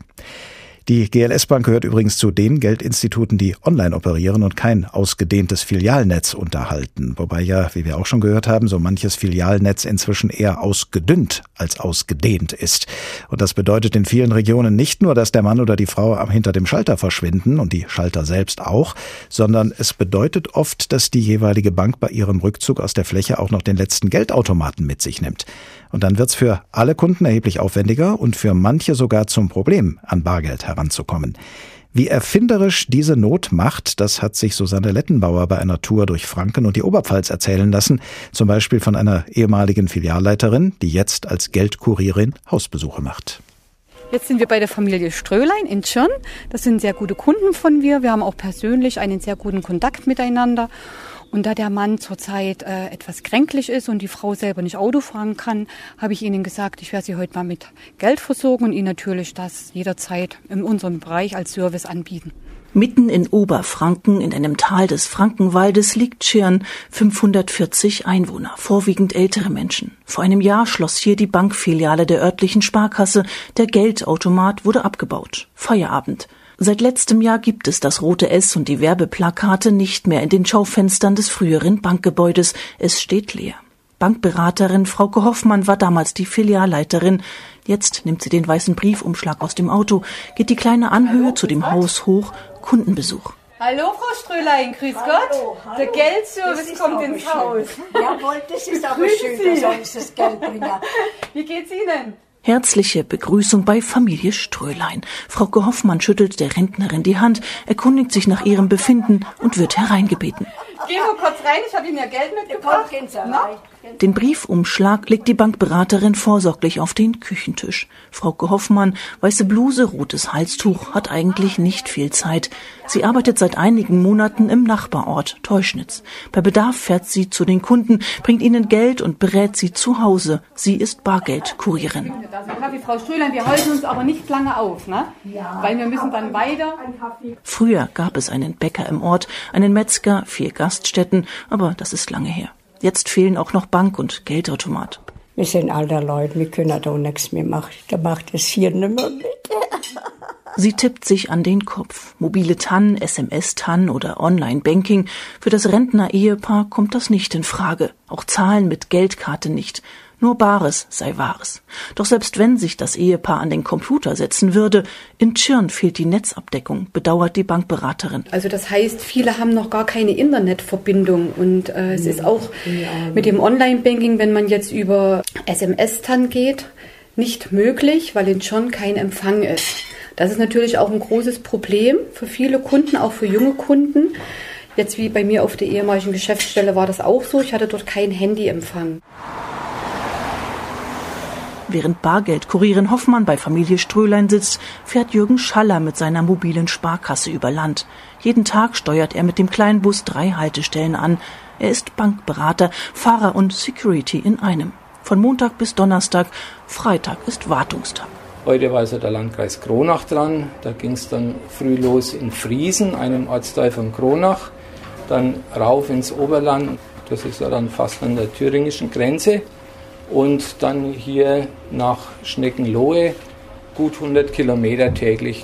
Die GLS Bank gehört übrigens zu den Geldinstituten, die online operieren und kein ausgedehntes Filialnetz unterhalten. Wobei ja, wie wir auch schon gehört haben, so manches Filialnetz inzwischen eher ausgedünnt als ausgedehnt ist. Und das bedeutet in vielen Regionen nicht nur, dass der Mann oder die Frau hinter dem Schalter verschwinden und die Schalter selbst auch, sondern es bedeutet oft, dass die jeweilige Bank bei ihrem Rückzug aus der Fläche auch noch den letzten Geldautomaten mit sich nimmt. Und dann wird's für alle Kunden erheblich aufwendiger und für manche sogar zum Problem, an Bargeld heranzukommen. Wie erfinderisch diese Not macht, das hat sich Susanne Lettenbauer bei einer Tour durch Franken und die Oberpfalz erzählen lassen, zum Beispiel von einer ehemaligen Filialleiterin, die jetzt als Geldkurierin Hausbesuche macht. Jetzt sind wir bei der Familie Strölein in Tschirn. Das sind sehr gute Kunden von mir. Wir haben auch persönlich einen sehr guten Kontakt miteinander. Und da der Mann zurzeit etwas kränklich ist und die Frau selber nicht Auto fahren kann, habe ich ihnen gesagt, ich werde sie heute mal mit Geld versorgen und ihnen natürlich das jederzeit in unserem Bereich als Service anbieten. Mitten in Oberfranken, in einem Tal des Frankenwaldes, liegt Tschirn, 540 Einwohner, vorwiegend ältere Menschen. Vor einem Jahr schloss hier die Bankfiliale der örtlichen Sparkasse. Der Geldautomat wurde abgebaut. Feierabend. Seit letztem Jahr gibt es das rote S und die Werbeplakate nicht mehr in den Schaufenstern des früheren Bankgebäudes. Es steht leer. Bankberaterin Frauke Hoffmann war damals die Filialleiterin. Jetzt nimmt sie den weißen Briefumschlag aus dem Auto, geht die kleine Anhöhe zu dem Haus hoch, Kundenbesuch. Hallo Frau Strölein, grüß Gott. Hallo. Der Geldservice kommt ins Haus. Jawohl, das ist aber schön, dass uns das Geld bringt. Wie geht's Ihnen? Herzliche Begrüßung bei Familie Strölein. Frauke Hoffmann schüttelt der Rentnerin die Hand, erkundigt sich nach ihrem Befinden und wird hereingebeten. Geh mal kurz rein, ich habe Ihnen ja Geld mitgebracht. Den Briefumschlag legt die Bankberaterin vorsorglich auf den Küchentisch. Frauke Hoffmann, weiße Bluse, rotes Halstuch, hat eigentlich nicht viel Zeit. Sie arbeitet seit einigen Monaten im Nachbarort Teuschnitz. Bei Bedarf fährt sie zu den Kunden, bringt ihnen Geld und berät sie zu Hause. Sie ist Bargeldkurierin. Frau Strölein, wir halten uns aber nicht lange auf, ne? Weil wir müssen dann weiter. Früher gab es einen Bäcker im Ort, einen Metzger, 4 Gaststätten, aber das ist lange her. Jetzt fehlen auch noch Bank- und Geldautomat. Wir sind alter Leute, wir können da auch nichts mehr machen. Da macht es hier nicht mehr mit. Sie tippt sich an den Kopf. Mobile TAN, SMS-TAN oder Online-Banking. Für das Rentner-Ehepaar kommt das nicht in Frage. Auch Zahlen mit Geldkarte nicht. Nur Bares sei Wahres. Doch selbst wenn sich das Ehepaar an den Computer setzen würde, in Tschirn fehlt die Netzabdeckung, bedauert die Bankberaterin. Also das heißt, viele haben noch gar keine Internetverbindung und es ist auch mit dem Online-Banking, wenn man jetzt über SMS-TAN geht, nicht möglich, weil in Tschirn kein Empfang ist. Das ist natürlich auch ein großes Problem für viele Kunden, auch für junge Kunden. Jetzt wie bei mir auf der ehemaligen Geschäftsstelle war das auch so, ich hatte dort keinen Handyempfang. Während Bargeldkurierin Hoffmann bei Familie Strölein sitzt, fährt Jürgen Schaller mit seiner mobilen Sparkasse über Land. Jeden Tag steuert er mit dem Kleinbus 3 Haltestellen an. Er ist Bankberater, Fahrer und Security in einem. Von Montag bis Donnerstag, Freitag ist Wartungstag. Heute war also der Landkreis Kronach dran. Da ging es dann früh los in Friesen, einem Ortsteil von Kronach. Dann rauf ins Oberland, das ist ja dann fast an der thüringischen Grenze. Und dann hier nach Schneckenlohe, gut 100 Kilometer täglich.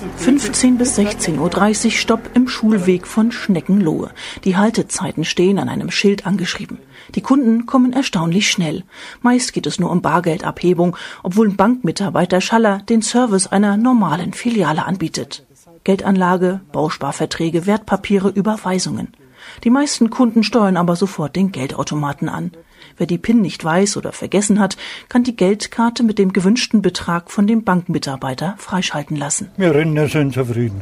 15 bis 16.30 Uhr Stopp im Schulweg von Schneckenlohe. Die Haltezeiten stehen an einem Schild angeschrieben. Die Kunden kommen erstaunlich schnell. Meist geht es nur um Bargeldabhebung, obwohl Bankmitarbeiter Schaller den Service einer normalen Filiale anbietet. Geldanlage, Bausparverträge, Wertpapiere, Überweisungen. Die meisten Kunden steuern aber sofort den Geldautomaten an. Wer die PIN nicht weiß oder vergessen hat, kann die Geldkarte mit dem gewünschten Betrag von dem Bankmitarbeiter freischalten lassen. Wir Rentner sind zufrieden.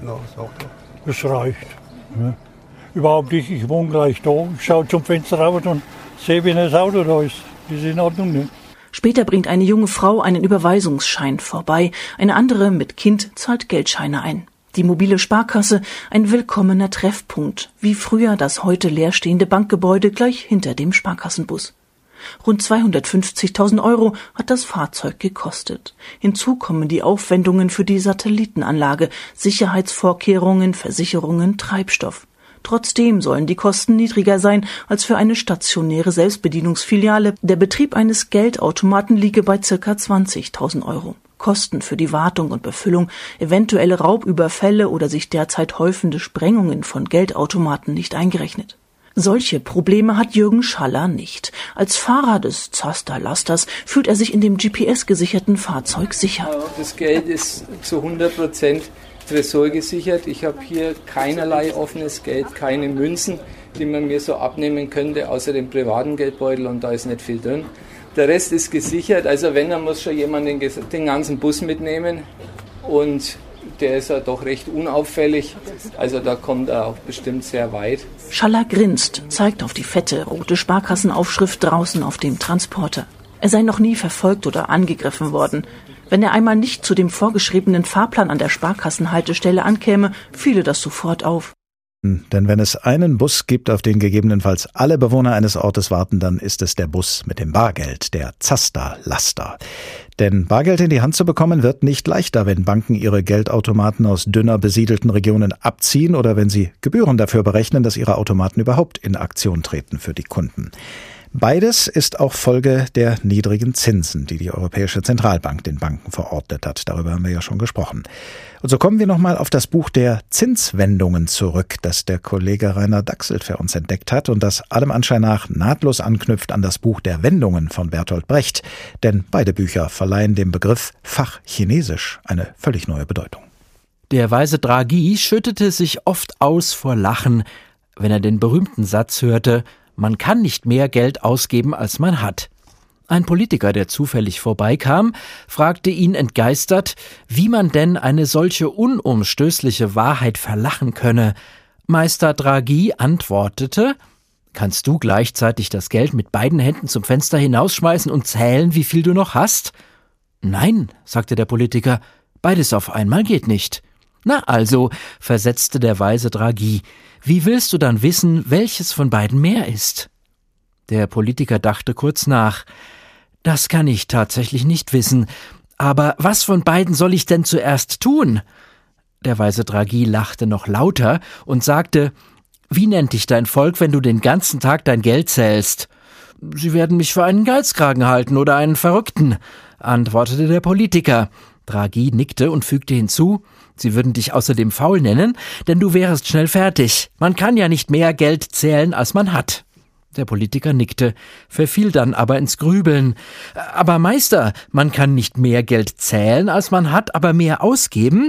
Das reicht. Ja. Überhaupt nicht, ich wohne gleich da, ich schaue zum Fenster raus und sehe, wenn das Auto da ist. Das ist in Ordnung, ne? Später bringt eine junge Frau einen Überweisungsschein vorbei. Eine andere mit Kind zahlt Geldscheine ein. Die mobile Sparkasse, ein willkommener Treffpunkt, wie früher das heute leerstehende Bankgebäude gleich hinter dem Sparkassenbus. Rund 250.000 € hat das Fahrzeug gekostet. Hinzu kommen die Aufwendungen für die Satellitenanlage, Sicherheitsvorkehrungen, Versicherungen, Treibstoff. Trotzdem sollen die Kosten niedriger sein als für eine stationäre Selbstbedienungsfiliale. Der Betrieb eines Geldautomaten liege bei ca. 20.000 €. Kosten für die Wartung und Befüllung, eventuelle Raubüberfälle oder sich derzeit häufende Sprengungen von Geldautomaten nicht eingerechnet. Solche Probleme hat Jürgen Schaller nicht. Als Fahrer des Zaster-Lasters fühlt er sich in dem GPS-gesicherten Fahrzeug sicher. Das Geld ist zu 100% Tresor gesichert. Ich habe hier keinerlei offenes Geld, keine Münzen, die man mir so abnehmen könnte, außer dem privaten Geldbeutel, und da ist nicht viel drin. Der Rest ist gesichert, also wenn, dann muss schon jemand den ganzen Bus mitnehmen, und der ist ja doch recht unauffällig, also da kommt er auch bestimmt sehr weit. Schaller grinst, zeigt auf die fette rote Sparkassenaufschrift draußen auf dem Transporter. Er sei noch nie verfolgt oder angegriffen worden. Wenn er einmal nicht zu dem vorgeschriebenen Fahrplan an der Sparkassenhaltestelle ankäme, fiele das sofort auf. Denn wenn es einen Bus gibt, auf den gegebenenfalls alle Bewohner eines Ortes warten, dann ist es der Bus mit dem Bargeld, der Zaster-Laster. Denn Bargeld in die Hand zu bekommen, wird nicht leichter, wenn Banken ihre Geldautomaten aus dünner besiedelten Regionen abziehen oder wenn sie Gebühren dafür berechnen, dass ihre Automaten überhaupt in Aktion treten für die Kunden. Beides ist auch Folge der niedrigen Zinsen, die die Europäische Zentralbank den Banken verordnet hat. Darüber haben wir ja schon gesprochen. Und so kommen wir nochmal auf das Buch der Zinswendungen zurück, das der Kollege Rainer Dachselt für uns entdeckt hat und das allem Anschein nach nahtlos anknüpft an das Buch der Wendungen von Bertolt Brecht. Denn beide Bücher verleihen dem Begriff Fachchinesisch eine völlig neue Bedeutung. Der weise Draghi schüttete sich oft aus vor Lachen, wenn er den berühmten Satz hörte: Man kann nicht mehr Geld ausgeben, als man hat. Ein Politiker, der zufällig vorbeikam, fragte ihn entgeistert, wie man denn eine solche unumstößliche Wahrheit verlachen könne. Meister Draghi antwortete: Kannst du gleichzeitig das Geld mit beiden Händen zum Fenster hinausschmeißen und zählen, wie viel du noch hast? Nein, sagte der Politiker, beides auf einmal geht nicht. Na also, versetzte der weise Draghi, wie willst du dann wissen, welches von beiden mehr ist? Der Politiker dachte kurz nach. Das kann ich tatsächlich nicht wissen. Aber was von beiden soll ich denn zuerst tun? Der weise Draghi lachte noch lauter und sagte: Wie nennt dich dein Volk, wenn du den ganzen Tag dein Geld zählst? Sie werden mich für einen Geizkragen halten oder einen Verrückten, antwortete der Politiker. Draghi nickte und fügte hinzu: Sie würden dich außerdem faul nennen, denn du wärest schnell fertig. Man kann ja nicht mehr Geld zählen, als man hat. Der Politiker nickte, verfiel dann aber ins Grübeln. Aber Meister, man kann nicht mehr Geld zählen, als man hat, aber mehr ausgeben?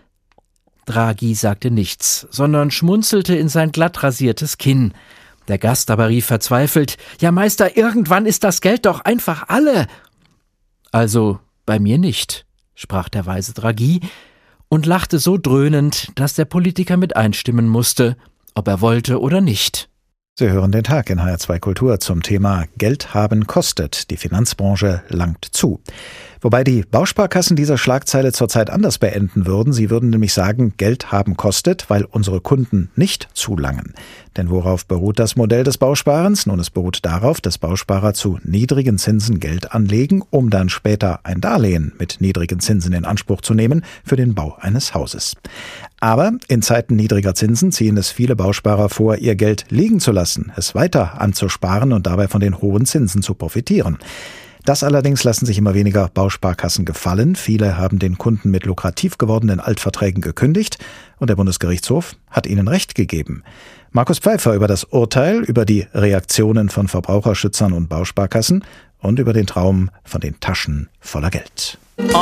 Draghi sagte nichts, sondern schmunzelte in sein glatt rasiertes Kinn. Der Gast aber rief verzweifelt: Ja, Meister, irgendwann ist das Geld doch einfach alle. Also bei mir nicht, sprach der weise Draghi und lachte so dröhnend, dass der Politiker mit einstimmen musste, ob er wollte oder nicht. Sie hören den Tag in HR2 Kultur zum Thema Geld haben kostet. Die Finanzbranche langt zu. Wobei die Bausparkassen diese Schlagzeile zurzeit anders beenden würden. Sie würden nämlich sagen, Geld haben kostet, weil unsere Kunden nicht zulangen. Denn worauf beruht das Modell des Bausparens? Nun, es beruht darauf, dass Bausparer zu niedrigen Zinsen Geld anlegen, um dann später ein Darlehen mit niedrigen Zinsen in Anspruch zu nehmen für den Bau eines Hauses. Aber in Zeiten niedriger Zinsen ziehen es viele Bausparer vor, ihr Geld liegen zu lassen, es weiter anzusparen und dabei von den hohen Zinsen zu profitieren. Das allerdings lassen sich immer weniger Bausparkassen gefallen. Viele haben den Kunden mit lukrativ gewordenen Altverträgen gekündigt und der Bundesgerichtshof hat ihnen Recht gegeben. Markus Pfeiffer über das Urteil, über die Reaktionen von Verbraucherschützern und Bausparkassen und über den Traum von den Taschen voller Geld.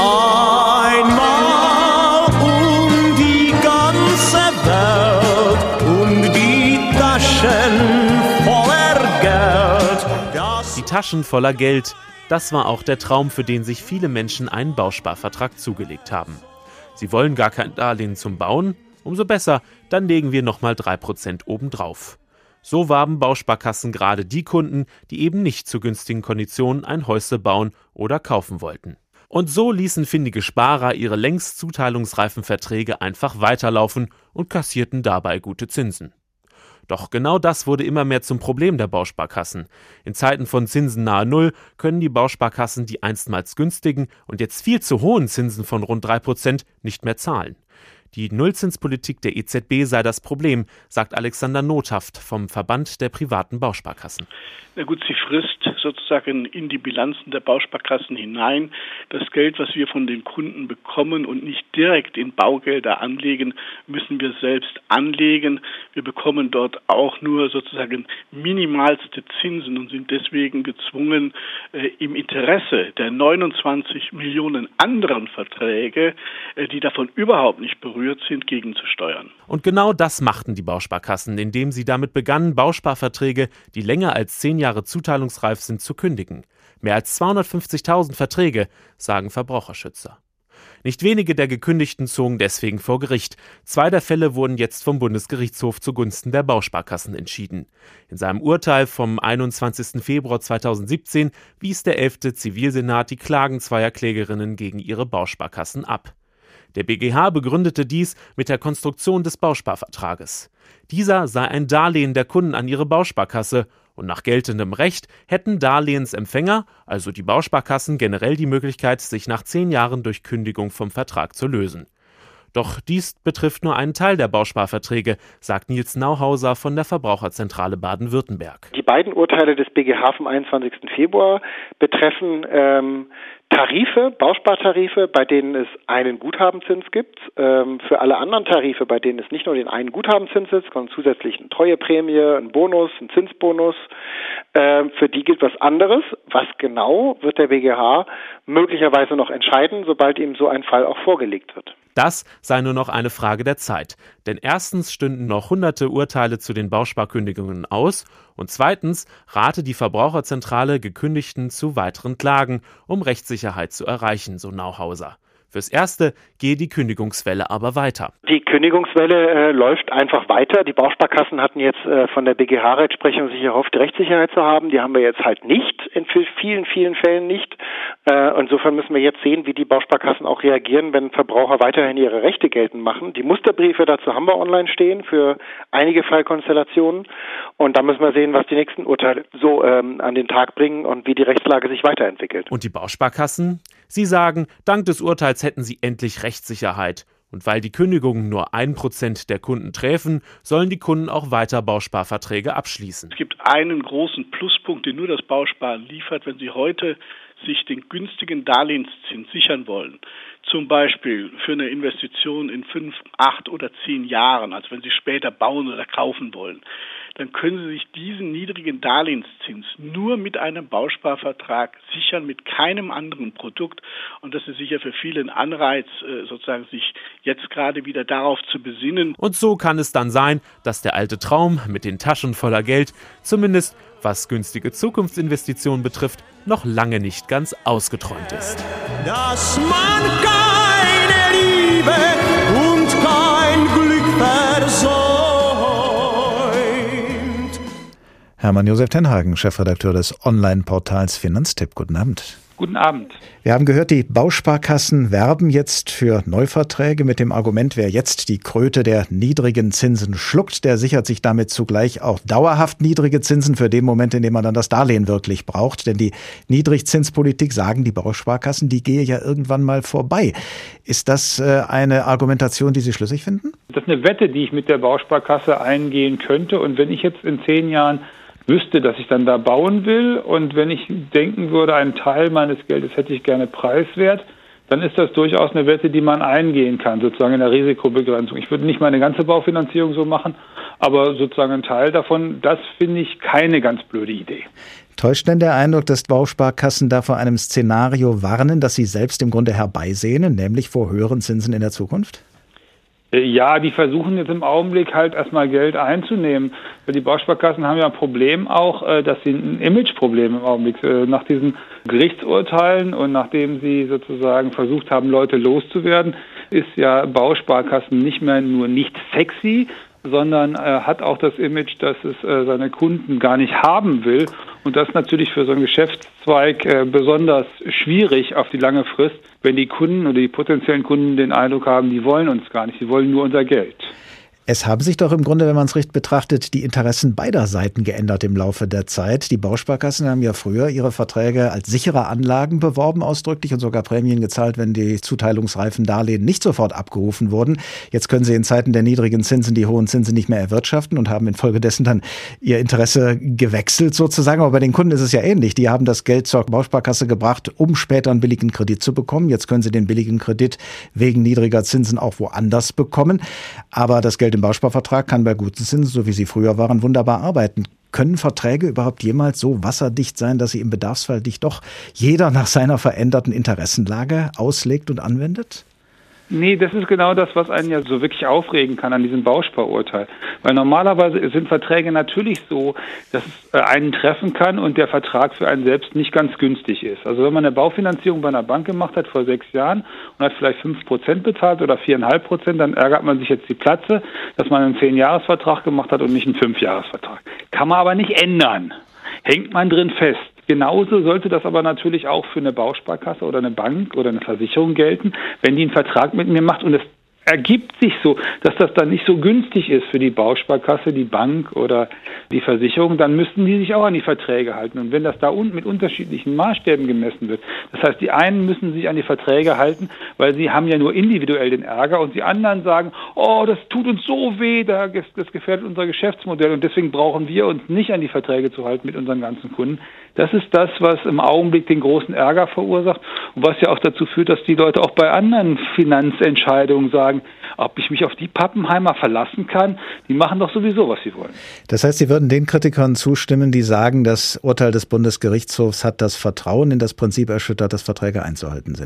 Einmal um die ganze Welt und die Taschen voller Geld. Die Taschen voller Geld, das war auch der Traum, für den sich viele Menschen einen Bausparvertrag zugelegt haben. Sie wollen gar kein Darlehen zum Bauen? Umso besser, dann legen wir nochmal 3% obendrauf. So warben Bausparkassen gerade die Kunden, die eben nicht zu günstigen Konditionen ein Häusle bauen oder kaufen wollten. Und so ließen findige Sparer ihre längst zuteilungsreifen Verträge einfach weiterlaufen und kassierten dabei gute Zinsen. Doch genau das wurde immer mehr zum Problem der Bausparkassen. In Zeiten von Zinsen nahe Null können die Bausparkassen die einstmals günstigen und jetzt viel zu hohen Zinsen von rund 3% nicht mehr zahlen. Die Nullzinspolitik der EZB sei das Problem, sagt Alexander Nothaft vom Verband der privaten Bausparkassen. Na gut, sie frisst sozusagen in die Bilanzen der Bausparkassen hinein. Das Geld, was wir von den Kunden bekommen und nicht direkt in Baugelder anlegen, müssen wir selbst anlegen. Wir bekommen dort auch nur sozusagen minimalste Zinsen und sind deswegen gezwungen, im Interesse der 29 Millionen anderen Verträge, die davon überhaupt nicht berührt sind, gegenzusteuern. Und genau das machten die Bausparkassen, indem sie damit begannen, Bausparverträge, die länger als 10 Jahre zuteilungsreif sind, zu kündigen. Mehr als 250.000 Verträge, sagen Verbraucherschützer. Nicht wenige der Gekündigten zogen deswegen vor Gericht. 2 der Fälle wurden jetzt vom Bundesgerichtshof zugunsten der Bausparkassen entschieden. In seinem Urteil vom 21. Februar 2017 wies der 11. Zivilsenat die Klagen zweier Klägerinnen gegen ihre Bausparkassen ab. Der BGH begründete dies mit der Konstruktion des Bausparvertrages. Dieser sei ein Darlehen der Kunden an ihre Bausparkasse und nach geltendem Recht hätten Darlehensempfänger, also die Bausparkassen, generell die Möglichkeit, sich nach 10 Jahren durch Kündigung vom Vertrag zu lösen. Doch dies betrifft nur einen Teil der Bausparverträge, sagt Nils Nauhauser von der Verbraucherzentrale Baden-Württemberg. Die beiden Urteile des BGH vom 21. Februar betreffen Tarife, Bauspartarife, bei denen es einen Guthabenzins gibt. Für alle anderen Tarife, bei denen es nicht nur den einen Guthabenzins ist, sondern zusätzlich eine Treueprämie, einen Bonus, einen Zinsbonus, für die gilt was anderes. Was genau, wird der BGH möglicherweise noch entscheiden, sobald ihm so ein Fall auch vorgelegt wird. Das sei nur noch eine Frage der Zeit. Denn erstens stünden noch hunderte Urteile zu den Bausparkündigungen aus und zweitens rate die Verbraucherzentrale Gekündigten zu weiteren Klagen, um Rechtssicherheit zu erreichen, so Nauhauser. Fürs Erste gehe die Kündigungswelle aber weiter. Die Kündigungswelle läuft einfach weiter. Die Bausparkassen hatten jetzt von der BGH-Rechtsprechung sich erhofft, Rechtssicherheit zu haben. Die haben wir jetzt halt nicht, in vielen, vielen Fällen nicht. Insofern müssen wir jetzt sehen, wie die Bausparkassen auch reagieren, wenn Verbraucher weiterhin ihre Rechte geltend machen. Die Musterbriefe dazu haben wir online stehen für einige Fallkonstellationen. Und da müssen wir sehen, was die nächsten Urteile so an den Tag bringen und wie die Rechtslage sich weiterentwickelt. Und die Bausparkassen? Sie sagen, dank des Urteils hätten sie endlich Rechtssicherheit. Und weil die Kündigungen nur 1% der Kunden träfen, sollen die Kunden auch weiter Bausparverträge abschließen. Es gibt einen großen Pluspunkt, den nur das Bausparen liefert, wenn Sie heute sich den günstigen Darlehenszins sichern wollen. Zum Beispiel für eine Investition in 5, 8 oder 10 Jahren, also wenn Sie später bauen oder kaufen wollen, dann können Sie sich diesen niedrigen Darlehenszins nur mit einem Bausparvertrag sichern, mit keinem anderen Produkt. Und das ist sicher für viele ein Anreiz, sozusagen sich jetzt gerade wieder darauf zu besinnen. Und so kann es dann sein, dass der alte Traum mit den Taschen voller Geld, zumindest was günstige Zukunftsinvestitionen betrifft, noch lange nicht ganz ausgeträumt ist. Dass man keine Liebe und kein Glück versäumt. Hermann Josef Tenhagen, Chefredakteur des Online-Portals Finanztipp. Guten Abend. Guten Abend. Wir haben gehört, die Bausparkassen werben jetzt für Neuverträge mit dem Argument, wer jetzt die Kröte der niedrigen Zinsen schluckt, der sichert sich damit zugleich auch dauerhaft niedrige Zinsen für den Moment, in dem man dann das Darlehen wirklich braucht. Denn die Niedrigzinspolitik, sagen die Bausparkassen, die gehe ja irgendwann mal vorbei. Ist das eine Argumentation, die Sie schlüssig finden? Das ist eine Wette, die ich mit der Bausparkasse eingehen könnte. Und wenn ich jetzt in 10 Jahren wüsste, dass ich dann da bauen will und wenn ich denken würde, einen Teil meines Geldes hätte ich gerne preiswert, dann ist das durchaus eine Wette, die man eingehen kann, sozusagen in der Risikobegrenzung. Ich würde nicht meine ganze Baufinanzierung so machen, aber sozusagen ein Teil davon, das finde ich keine ganz blöde Idee. Täuscht denn der Eindruck, dass Bausparkassen da vor einem Szenario warnen, das sie selbst im Grunde herbeisehnen, nämlich vor höheren Zinsen in der Zukunft? Ja, die versuchen jetzt im Augenblick halt erstmal Geld einzunehmen. Die Bausparkassen haben ja ein Problem auch, dass sie ein Imageproblem im Augenblick nach diesen Gerichtsurteilen und nachdem sie sozusagen versucht haben, Leute loszuwerden, ist ja Bausparkassen nicht mehr nur nicht sexy, sondern hat auch das Image, dass es seine Kunden gar nicht haben will. Und das ist natürlich für so einen Geschäftszweig besonders schwierig auf die lange Frist, wenn die Kunden oder die potenziellen Kunden den Eindruck haben, die wollen uns gar nicht, die wollen nur unser Geld. Es haben sich doch im Grunde, wenn man es richtig betrachtet, die Interessen beider Seiten geändert im Laufe der Zeit. Die Bausparkassen haben ja früher ihre Verträge als sichere Anlagen beworben, ausdrücklich, und sogar Prämien gezahlt, wenn die zuteilungsreifen Darlehen nicht sofort abgerufen wurden. Jetzt können sie in Zeiten der niedrigen Zinsen die hohen Zinsen nicht mehr erwirtschaften und haben infolgedessen dann ihr Interesse gewechselt sozusagen. Aber bei den Kunden ist es ja ähnlich. Die haben das Geld zur Bausparkasse gebracht, um später einen billigen Kredit zu bekommen. Jetzt können sie den billigen Kredit wegen niedriger Zinsen auch woanders bekommen. Aber das Geld im Bausparvertrag kann bei guten Zinsen, so wie sie früher waren, wunderbar arbeiten. Können Verträge überhaupt jemals so wasserdicht sein, dass sie im Bedarfsfall nicht doch jeder nach seiner veränderten Interessenlage auslegt und anwendet? Nee, das ist genau das, was einen ja so wirklich aufregen kann an diesem Bausparurteil. Weil normalerweise sind Verträge natürlich so, dass es einen treffen kann und der Vertrag für einen selbst nicht ganz günstig ist. Also wenn man eine Baufinanzierung bei einer Bank gemacht hat vor 6 Jahren und hat vielleicht 5% bezahlt oder 4,5%, dann ärgert man sich jetzt die Platze, dass man einen 10-Jahres-Vertrag gemacht hat und nicht einen 5-Jahres-Vertrag. Kann man aber nicht ändern. Hängt man drin fest. Genauso sollte das aber natürlich auch für eine Bausparkasse oder eine Bank oder eine Versicherung gelten, wenn die einen Vertrag mit mir macht und es ergibt sich so, dass das dann nicht so günstig ist für die Bausparkasse, die Bank oder die Versicherung, dann müssten die sich auch an die Verträge halten. Und wenn das da unten mit unterschiedlichen Maßstäben gemessen wird, das heißt, die einen müssen sich an die Verträge halten, weil sie haben ja nur individuell den Ärger und die anderen sagen, oh, das tut uns so weh, das gefährdet unser Geschäftsmodell und deswegen brauchen wir uns nicht an die Verträge zu halten mit unseren ganzen Kunden. Das ist das, was im Augenblick den großen Ärger verursacht und was ja auch dazu führt, dass die Leute auch bei anderen Finanzentscheidungen sagen, ob ich mich auf die Pappenheimer verlassen kann, die machen doch sowieso, was sie wollen. Das heißt, Sie würden den Kritikern zustimmen, die sagen, das Urteil des Bundesgerichtshofs hat das Vertrauen in das Prinzip erschüttert, dass Verträge einzuhalten sind?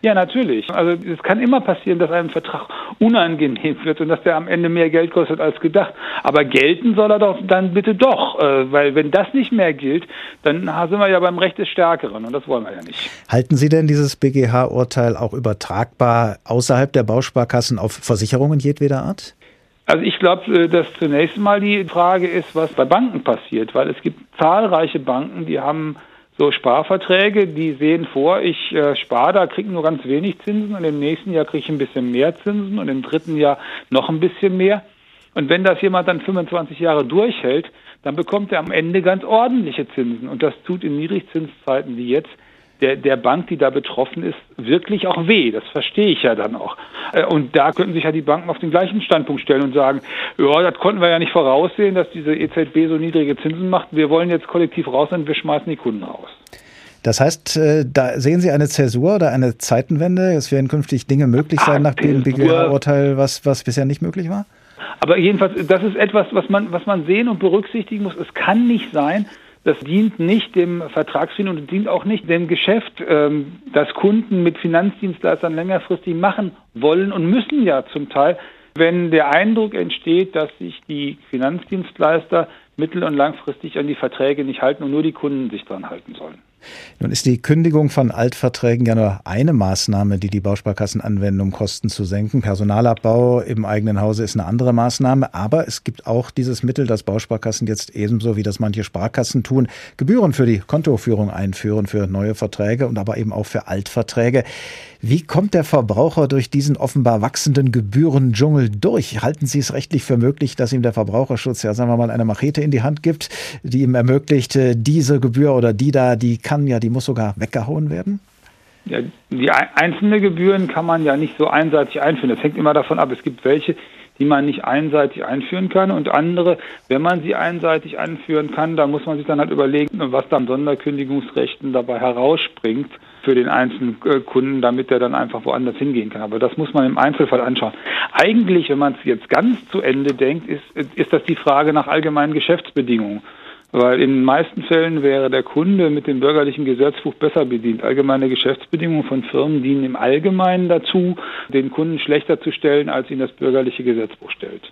Ja, natürlich. Also es kann immer passieren, dass einem Vertrag unangenehm wird und dass der am Ende mehr Geld kostet als gedacht. Aber gelten soll er doch dann bitte doch, weil wenn das nicht mehr gilt, dann sind wir ja beim Recht des Stärkeren und das wollen wir ja nicht. Halten Sie denn dieses BGH-Urteil auch übertragbar außerhalb der Bausparkassen auf Versicherungen jedweder Art? Also ich glaube, dass zunächst mal die Frage ist, was bei Banken passiert, weil es gibt zahlreiche Banken, die haben so Sparverträge, die sehen vor, ich spare da, kriege nur ganz wenig Zinsen und im nächsten Jahr kriege ich ein bisschen mehr Zinsen und im dritten Jahr noch ein bisschen mehr. Und wenn das jemand dann 25 Jahre durchhält, dann bekommt er am Ende ganz ordentliche Zinsen. Und das tut in Niedrigzinszeiten wie jetzt der Bank, die da betroffen ist, wirklich auch weh. Das verstehe ich ja dann auch. Und da könnten sich ja die Banken auf den gleichen Standpunkt stellen und sagen, ja, das konnten wir ja nicht voraussehen, dass diese EZB so niedrige Zinsen macht. Wir wollen jetzt kollektiv raus und wir schmeißen die Kunden raus. Das heißt, da sehen Sie eine Zäsur oder eine Zeitenwende? Es werden künftig Dinge möglich sein nach dem BGH-Urteil, was bisher nicht möglich war? Aber jedenfalls, das ist etwas, was man sehen und berücksichtigen muss. Es kann nicht sein, das dient nicht dem Vertragsfrieden und dient auch nicht dem Geschäft, das Kunden mit Finanzdienstleistern längerfristig machen wollen und müssen ja zum Teil, wenn der Eindruck entsteht, dass sich die Finanzdienstleister mittel- und langfristig an die Verträge nicht halten und nur die Kunden sich dran halten sollen. Nun ist die Kündigung von Altverträgen ja nur eine Maßnahme, die Bausparkassen anwenden, um Kosten zu senken. Personalabbau im eigenen Hause ist eine andere Maßnahme. Aber es gibt auch dieses Mittel, das Bausparkassen jetzt ebenso wie das manche Sparkassen tun, Gebühren für die Kontoführung einführen, für neue Verträge und aber eben auch für Altverträge. Wie kommt der Verbraucher durch diesen offenbar wachsenden Gebührendschungel durch? Halten Sie es rechtlich für möglich, dass ihm der Verbraucherschutz, ja sagen wir mal, eine Machete in die Hand gibt, die ihm ermöglicht, diese Gebühr oder die muss sogar weggehauen werden? Ja, die einzelne Gebühren kann man ja nicht so einseitig einführen. Das hängt immer davon ab. Es gibt welche, die man nicht einseitig einführen kann und andere, wenn man sie einseitig einführen kann, da muss man sich dann halt überlegen, was da an Sonderkündigungsrechten dabei herausspringt für den einzelnen Kunden, damit er dann einfach woanders hingehen kann. Aber das muss man im Einzelfall anschauen. Eigentlich, wenn man es jetzt ganz zu Ende denkt, ist das die Frage nach allgemeinen Geschäftsbedingungen. Weil in den meisten Fällen wäre der Kunde mit dem bürgerlichen Gesetzbuch besser bedient. Allgemeine Geschäftsbedingungen von Firmen dienen im Allgemeinen dazu, den Kunden schlechter zu stellen, als ihn das bürgerliche Gesetzbuch stellt.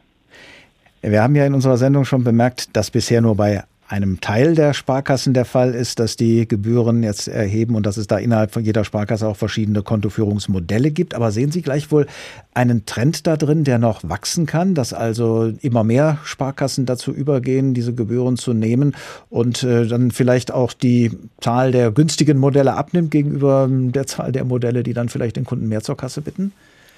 Wir haben ja in unserer Sendung schon bemerkt, dass bisher nur bei einem Teil der Sparkassen der Fall ist, dass die Gebühren jetzt erheben und dass es da innerhalb von jeder Sparkasse auch verschiedene Kontoführungsmodelle gibt. Aber sehen Sie gleichwohl einen Trend da drin, der noch wachsen kann, dass also immer mehr Sparkassen dazu übergehen, diese Gebühren zu nehmen und dann vielleicht auch die Zahl der günstigen Modelle abnimmt gegenüber der Zahl der Modelle, die dann vielleicht den Kunden mehr zur Kasse bitten?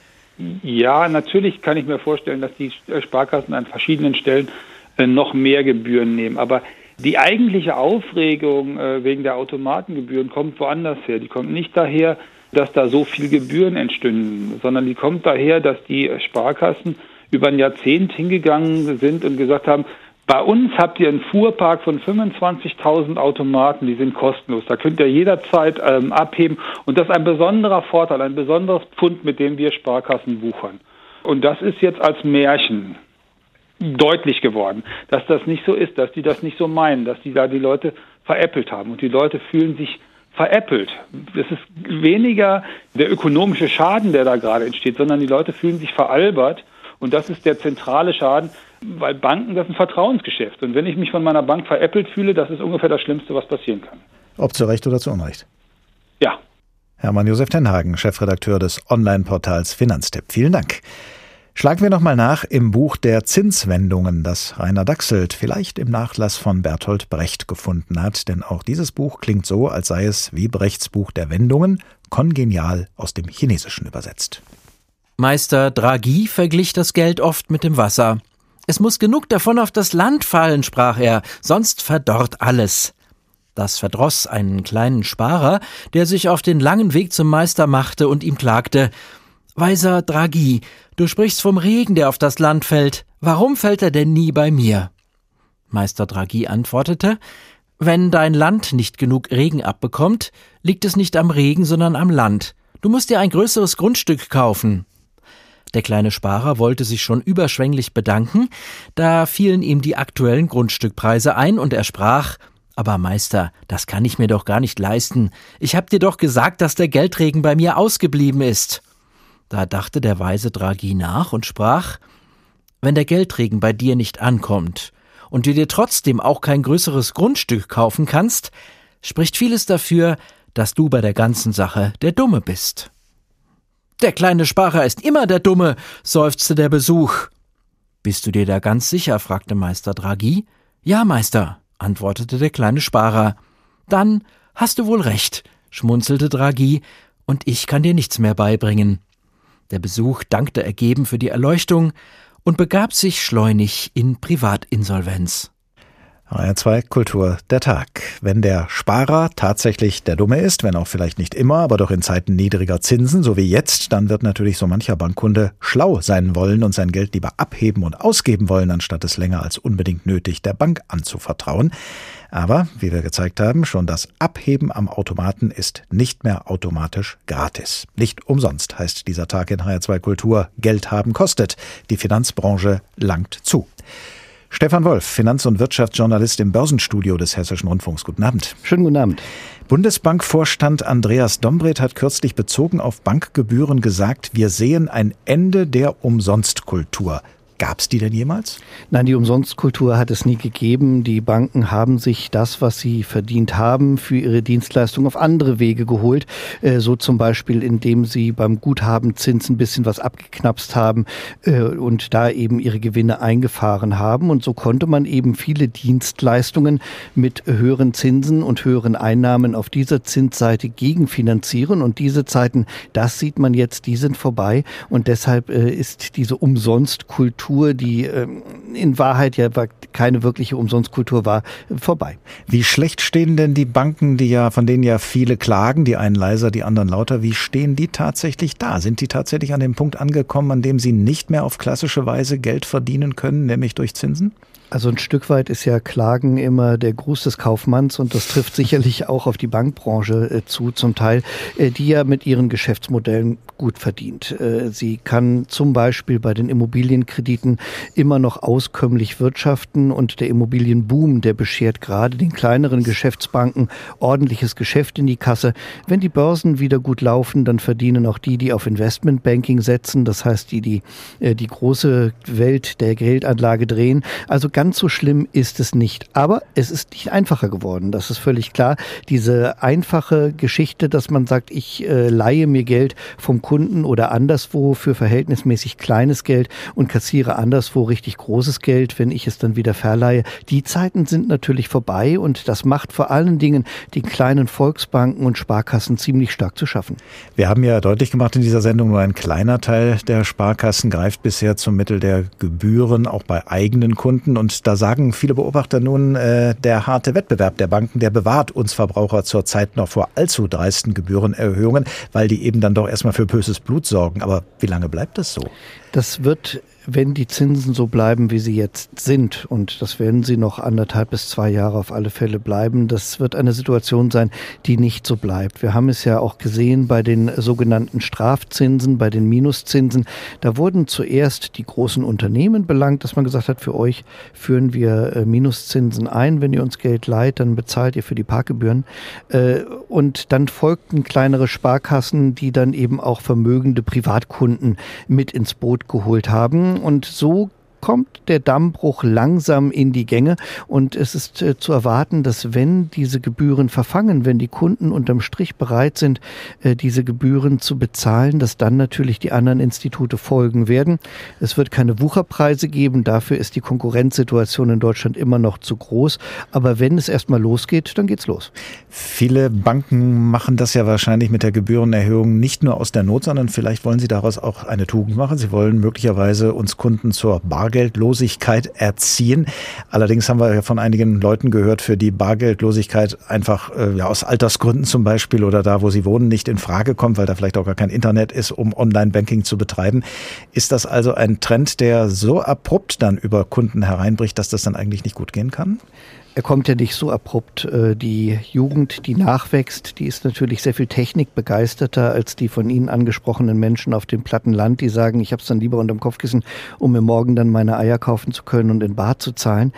Ja, natürlich kann ich mir vorstellen, dass die Sparkassen an verschiedenen Stellen noch mehr Gebühren nehmen. Aber die eigentliche Aufregung wegen der Automatengebühren kommt woanders her. Die kommt nicht daher, dass da so viel Gebühren entstünden, sondern die kommt daher, dass die Sparkassen über ein Jahrzehnt hingegangen sind und gesagt haben, bei uns habt ihr einen Fuhrpark von 25.000 Automaten, die sind kostenlos. Da könnt ihr jederzeit abheben. Und das ist ein besonderer Vorteil, ein besonderes Pfund, mit dem wir Sparkassen wuchern. Und das ist jetzt als Märchen deutlich geworden, dass das nicht so ist, dass die das nicht so meinen, dass die da die Leute veräppelt haben. Und die Leute fühlen sich veräppelt. Das ist weniger der ökonomische Schaden, der da gerade entsteht, sondern die Leute fühlen sich veralbert. Und das ist der zentrale Schaden, weil Banken, das ist ein Vertrauensgeschäft. Und wenn ich mich von meiner Bank veräppelt fühle, das ist ungefähr das Schlimmste, was passieren kann. Ob zu Recht oder zu Unrecht? Ja. Hermann Josef Tenhagen, Chefredakteur des Online-Portals Finanztipp. Vielen Dank. Schlagen wir nochmal nach im Buch der Zinswendungen, das Rainer Dachselt vielleicht im Nachlass von Bertolt Brecht gefunden hat. Denn auch dieses Buch klingt so, als sei es wie Brechts Buch der Wendungen, kongenial aus dem Chinesischen übersetzt. Meister Draghi verglich das Geld oft mit dem Wasser. Es muss genug davon auf das Land fallen, sprach er, sonst verdorrt alles. Das verdross einen kleinen Sparer, der sich auf den langen Weg zum Meister machte und ihm klagte: »Weiser Draghi, du sprichst vom Regen, der auf das Land fällt. Warum fällt er denn nie bei mir?« Meister Draghi antwortete: »Wenn dein Land nicht genug Regen abbekommt, liegt es nicht am Regen, sondern am Land. Du musst dir ein größeres Grundstück kaufen.« Der kleine Sparer wollte sich schon überschwänglich bedanken, da fielen ihm die aktuellen Grundstückpreise ein und er sprach: »Aber Meister, das kann ich mir doch gar nicht leisten. Ich hab dir doch gesagt, dass der Geldregen bei mir ausgeblieben ist.« Da dachte der weise Draghi nach und sprach: »Wenn der Geldregen bei dir nicht ankommt und du dir trotzdem auch kein größeres Grundstück kaufen kannst, spricht vieles dafür, dass du bei der ganzen Sache der Dumme bist.« »Der kleine Sparer ist immer der Dumme«, seufzte der Besuch. »Bist du dir da ganz sicher?« fragte Meister Draghi. »Ja, Meister«, antwortete der kleine Sparer. »Dann hast du wohl recht«, schmunzelte Draghi, »und ich kann dir nichts mehr beibringen.« Der Besuch dankte ergeben für die Erleuchtung und begab sich schleunig in Privatinsolvenz. HR2 Kultur der Tag. Wenn der Sparer tatsächlich der Dumme ist, wenn auch vielleicht nicht immer, aber doch in Zeiten niedriger Zinsen, so wie jetzt, dann wird natürlich so mancher Bankkunde schlau sein wollen und sein Geld lieber abheben und ausgeben wollen, anstatt es länger als unbedingt nötig der Bank anzuvertrauen. Aber, wie wir gezeigt haben, schon das Abheben am Automaten ist nicht mehr automatisch gratis. Nicht umsonst heißt dieser Tag in HR2 Kultur: Geld haben kostet. Die Finanzbranche langt zu. Stefan Wolf, Finanz- und Wirtschaftsjournalist im Börsenstudio des Hessischen Rundfunks. Guten Abend. Schönen guten Abend. Bundesbankvorstand Andreas Dombreth hat kürzlich bezogen auf Bankgebühren gesagt, wir sehen ein Ende der Umsonstkultur. Gab es die denn jemals? Nein, die Umsonstkultur hat es nie gegeben. Die Banken haben sich das, was sie verdient haben, für ihre Dienstleistung auf andere Wege geholt. So zum Beispiel, indem sie beim Guthabenzins ein bisschen was abgeknapst haben und da eben ihre Gewinne eingefahren haben. Und so konnte man eben viele Dienstleistungen mit höheren Zinsen und höheren Einnahmen auf dieser Zinsseite gegenfinanzieren. Und diese Zeiten, das sieht man jetzt, die sind vorbei. Und deshalb ist diese Umsonstkultur, die in Wahrheit ja keine wirkliche Umsonstkultur war, vorbei. Wie schlecht stehen denn die Banken, von denen ja viele klagen, die einen leiser, die anderen lauter, wie stehen die tatsächlich da? Sind die tatsächlich an dem Punkt angekommen, an dem sie nicht mehr auf klassische Weise Geld verdienen können, nämlich durch Zinsen? Also ein Stück weit ist ja Klagen immer der Gruß des Kaufmanns und das trifft sicherlich auch auf die Bankbranche zu, zum Teil, die ja mit ihren Geschäftsmodellen gut verdient. Sie kann zum Beispiel bei den Immobilienkrediten immer noch auskömmlich wirtschaften und der Immobilienboom, der beschert gerade den kleineren Geschäftsbanken ordentliches Geschäft in die Kasse. Wenn die Börsen wieder gut laufen, dann verdienen auch die auf Investmentbanking setzen, das heißt die große Welt der Geldanlage drehen. Also ganz so schlimm ist es nicht. Aber es ist nicht einfacher geworden. Das ist völlig klar. Diese einfache Geschichte, dass man sagt, ich leihe mir Geld vom Kunden oder anderswo für verhältnismäßig kleines Geld und kassiere anderswo richtig großes Geld, wenn ich es dann wieder verleihe. Die Zeiten sind natürlich vorbei und das macht vor allen Dingen den kleinen Volksbanken und Sparkassen ziemlich stark zu schaffen. Wir haben ja deutlich gemacht in dieser Sendung, nur ein kleiner Teil der Sparkassen greift bisher zum Mittel der Gebühren, auch bei eigenen Kunden. Und da sagen viele Beobachter nun, der harte Wettbewerb der Banken, der bewahrt uns Verbraucher zurzeit noch vor allzu dreisten Gebührenerhöhungen, weil die eben dann doch erstmal für böses Blut sorgen. Aber wie lange bleibt das so? Das wird, wenn die Zinsen so bleiben, wie sie jetzt sind, und das werden sie noch 1,5 bis 2 Jahre auf alle Fälle bleiben, das wird eine Situation sein, die nicht so bleibt. Wir haben es ja auch gesehen bei den sogenannten Strafzinsen, bei den Minuszinsen. Da wurden zuerst die großen Unternehmen belangt, dass man gesagt hat, für euch führen wir Minuszinsen ein. Wenn ihr uns Geld leiht, dann bezahlt ihr für die Parkgebühren. Und dann folgten kleinere Sparkassen, die dann eben auch vermögende Privatkunden mit ins Boot geholt haben. Und so kommt der Dammbruch langsam in die Gänge und es ist zu erwarten, dass wenn diese Gebühren verfangen, wenn die Kunden unterm Strich bereit sind, diese Gebühren zu bezahlen, dass dann natürlich die anderen Institute folgen werden. Es wird keine Wucherpreise geben, dafür ist die Konkurrenzsituation in Deutschland immer noch zu groß, aber wenn es erstmal losgeht, dann geht's los. Viele Banken machen das ja wahrscheinlich mit der Gebührenerhöhung nicht nur aus der Not, sondern vielleicht wollen sie daraus auch eine Tugend machen. Sie wollen möglicherweise uns Kunden zur Bargeldlosigkeit erziehen. Allerdings haben wir ja von einigen Leuten gehört, für die Bargeldlosigkeit einfach aus Altersgründen zum Beispiel oder da, wo sie wohnen, nicht in Frage kommt, weil da vielleicht auch gar kein Internet ist, um Online-Banking zu betreiben. Ist das also ein Trend, der so abrupt dann über Kunden hereinbricht, dass das dann eigentlich nicht gut gehen kann? Er kommt ja nicht so abrupt. Die Jugend, die nachwächst, die ist natürlich sehr viel technikbegeisterter als die von Ihnen angesprochenen Menschen auf dem platten Land, die sagen, ich habe es dann lieber unterm Kopfkissen, um mir morgen dann meine Eier kaufen zu können und in bar zu zahlen.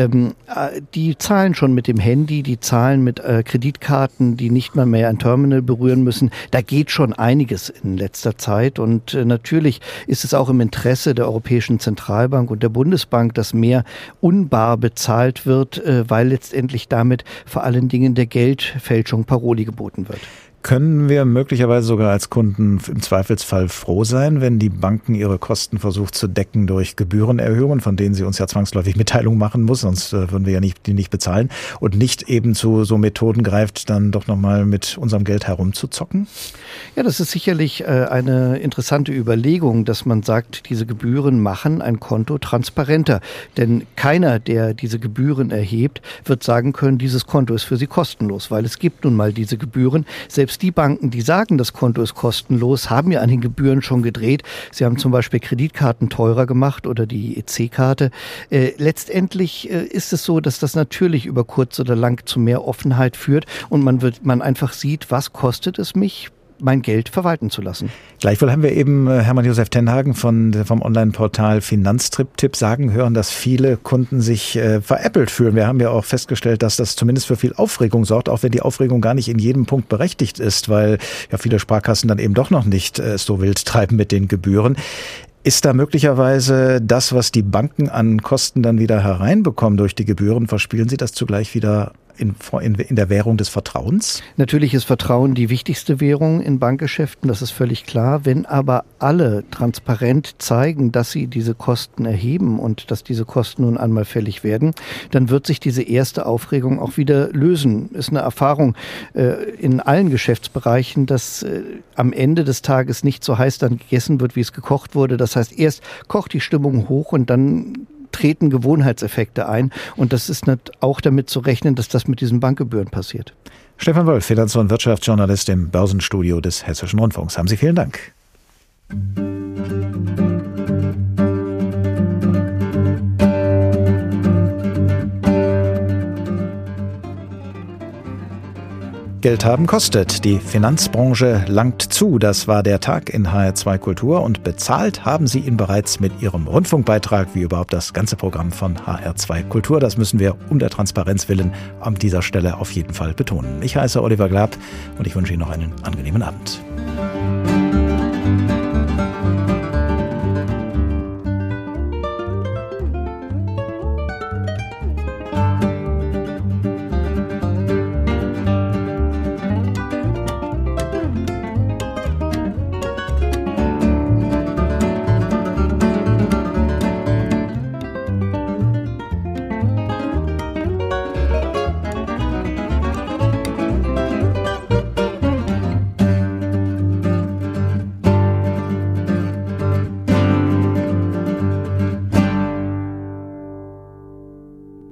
Die zahlen schon mit dem Handy, die zahlen mit Kreditkarten, die nicht mal mehr ein Terminal berühren müssen. Da geht schon einiges in letzter Zeit und natürlich ist es auch im Interesse der Europäischen Zentralbank und der Bundesbank, dass mehr unbar bezahlt wird, weil letztendlich damit vor allen Dingen der Geldfälschung Paroli geboten wird. Können wir möglicherweise sogar als Kunden im Zweifelsfall froh sein, wenn die Banken ihre Kosten versucht zu decken durch Gebührenerhöhungen, von denen sie uns ja zwangsläufig Mitteilung machen muss, sonst würden wir ja die nicht bezahlen, und nicht eben zu so Methoden greift, dann doch nochmal mit unserem Geld herumzuzocken? Ja, das ist sicherlich eine interessante Überlegung, dass man sagt, diese Gebühren machen ein Konto transparenter. Denn keiner, der diese Gebühren erhebt, wird sagen können, dieses Konto ist für Sie kostenlos, weil es gibt nun mal diese Gebühren. Selbst die Banken, die sagen, das Konto ist kostenlos, haben ja an den Gebühren schon gedreht. Sie haben zum Beispiel Kreditkarten teurer gemacht oder die EC-Karte. Letztendlich ist es so, dass das natürlich über kurz oder lang zu mehr Offenheit führt und man einfach sieht, was kostet es mich, mein Geld verwalten zu lassen. Gleichwohl haben wir eben Hermann Josef Tenhagen vom Online-Portal Finanztipp sagen hören, dass viele Kunden sich veräppelt fühlen. Wir haben ja auch festgestellt, dass das zumindest für viel Aufregung sorgt, auch wenn die Aufregung gar nicht in jedem Punkt berechtigt ist, weil ja viele Sparkassen dann eben doch noch nicht so wild treiben mit den Gebühren. Ist da möglicherweise das, was die Banken an Kosten dann wieder hereinbekommen durch die Gebühren, verspielen sie das zugleich wieder in der Währung des Vertrauens? Natürlich ist Vertrauen die wichtigste Währung in Bankgeschäften, das ist völlig klar. Wenn aber alle transparent zeigen, dass sie diese Kosten erheben und dass diese Kosten nun einmal fällig werden, dann wird sich diese erste Aufregung auch wieder lösen. Ist eine Erfahrung in allen Geschäftsbereichen, dass am Ende des Tages nicht so heiß dann gegessen wird, wie es gekocht wurde. Das heißt, erst kocht die Stimmung hoch und dann treten Gewohnheitseffekte ein. Und das ist nicht auch damit zu rechnen, dass das mit diesen Bankgebühren passiert. Stefan Wolf, Finanz- und Wirtschaftsjournalist im Börsenstudio des Hessischen Rundfunks. Haben Sie vielen Dank. Geld haben kostet. Die Finanzbranche langt zu. Das war der Tag in HR2 Kultur und bezahlt haben Sie ihn bereits mit Ihrem Rundfunkbeitrag, wie überhaupt das ganze Programm von HR2 Kultur. Das müssen wir um der Transparenz willen an dieser Stelle auf jeden Fall betonen. Ich heiße Oliver Glab und ich wünsche Ihnen noch einen angenehmen Abend.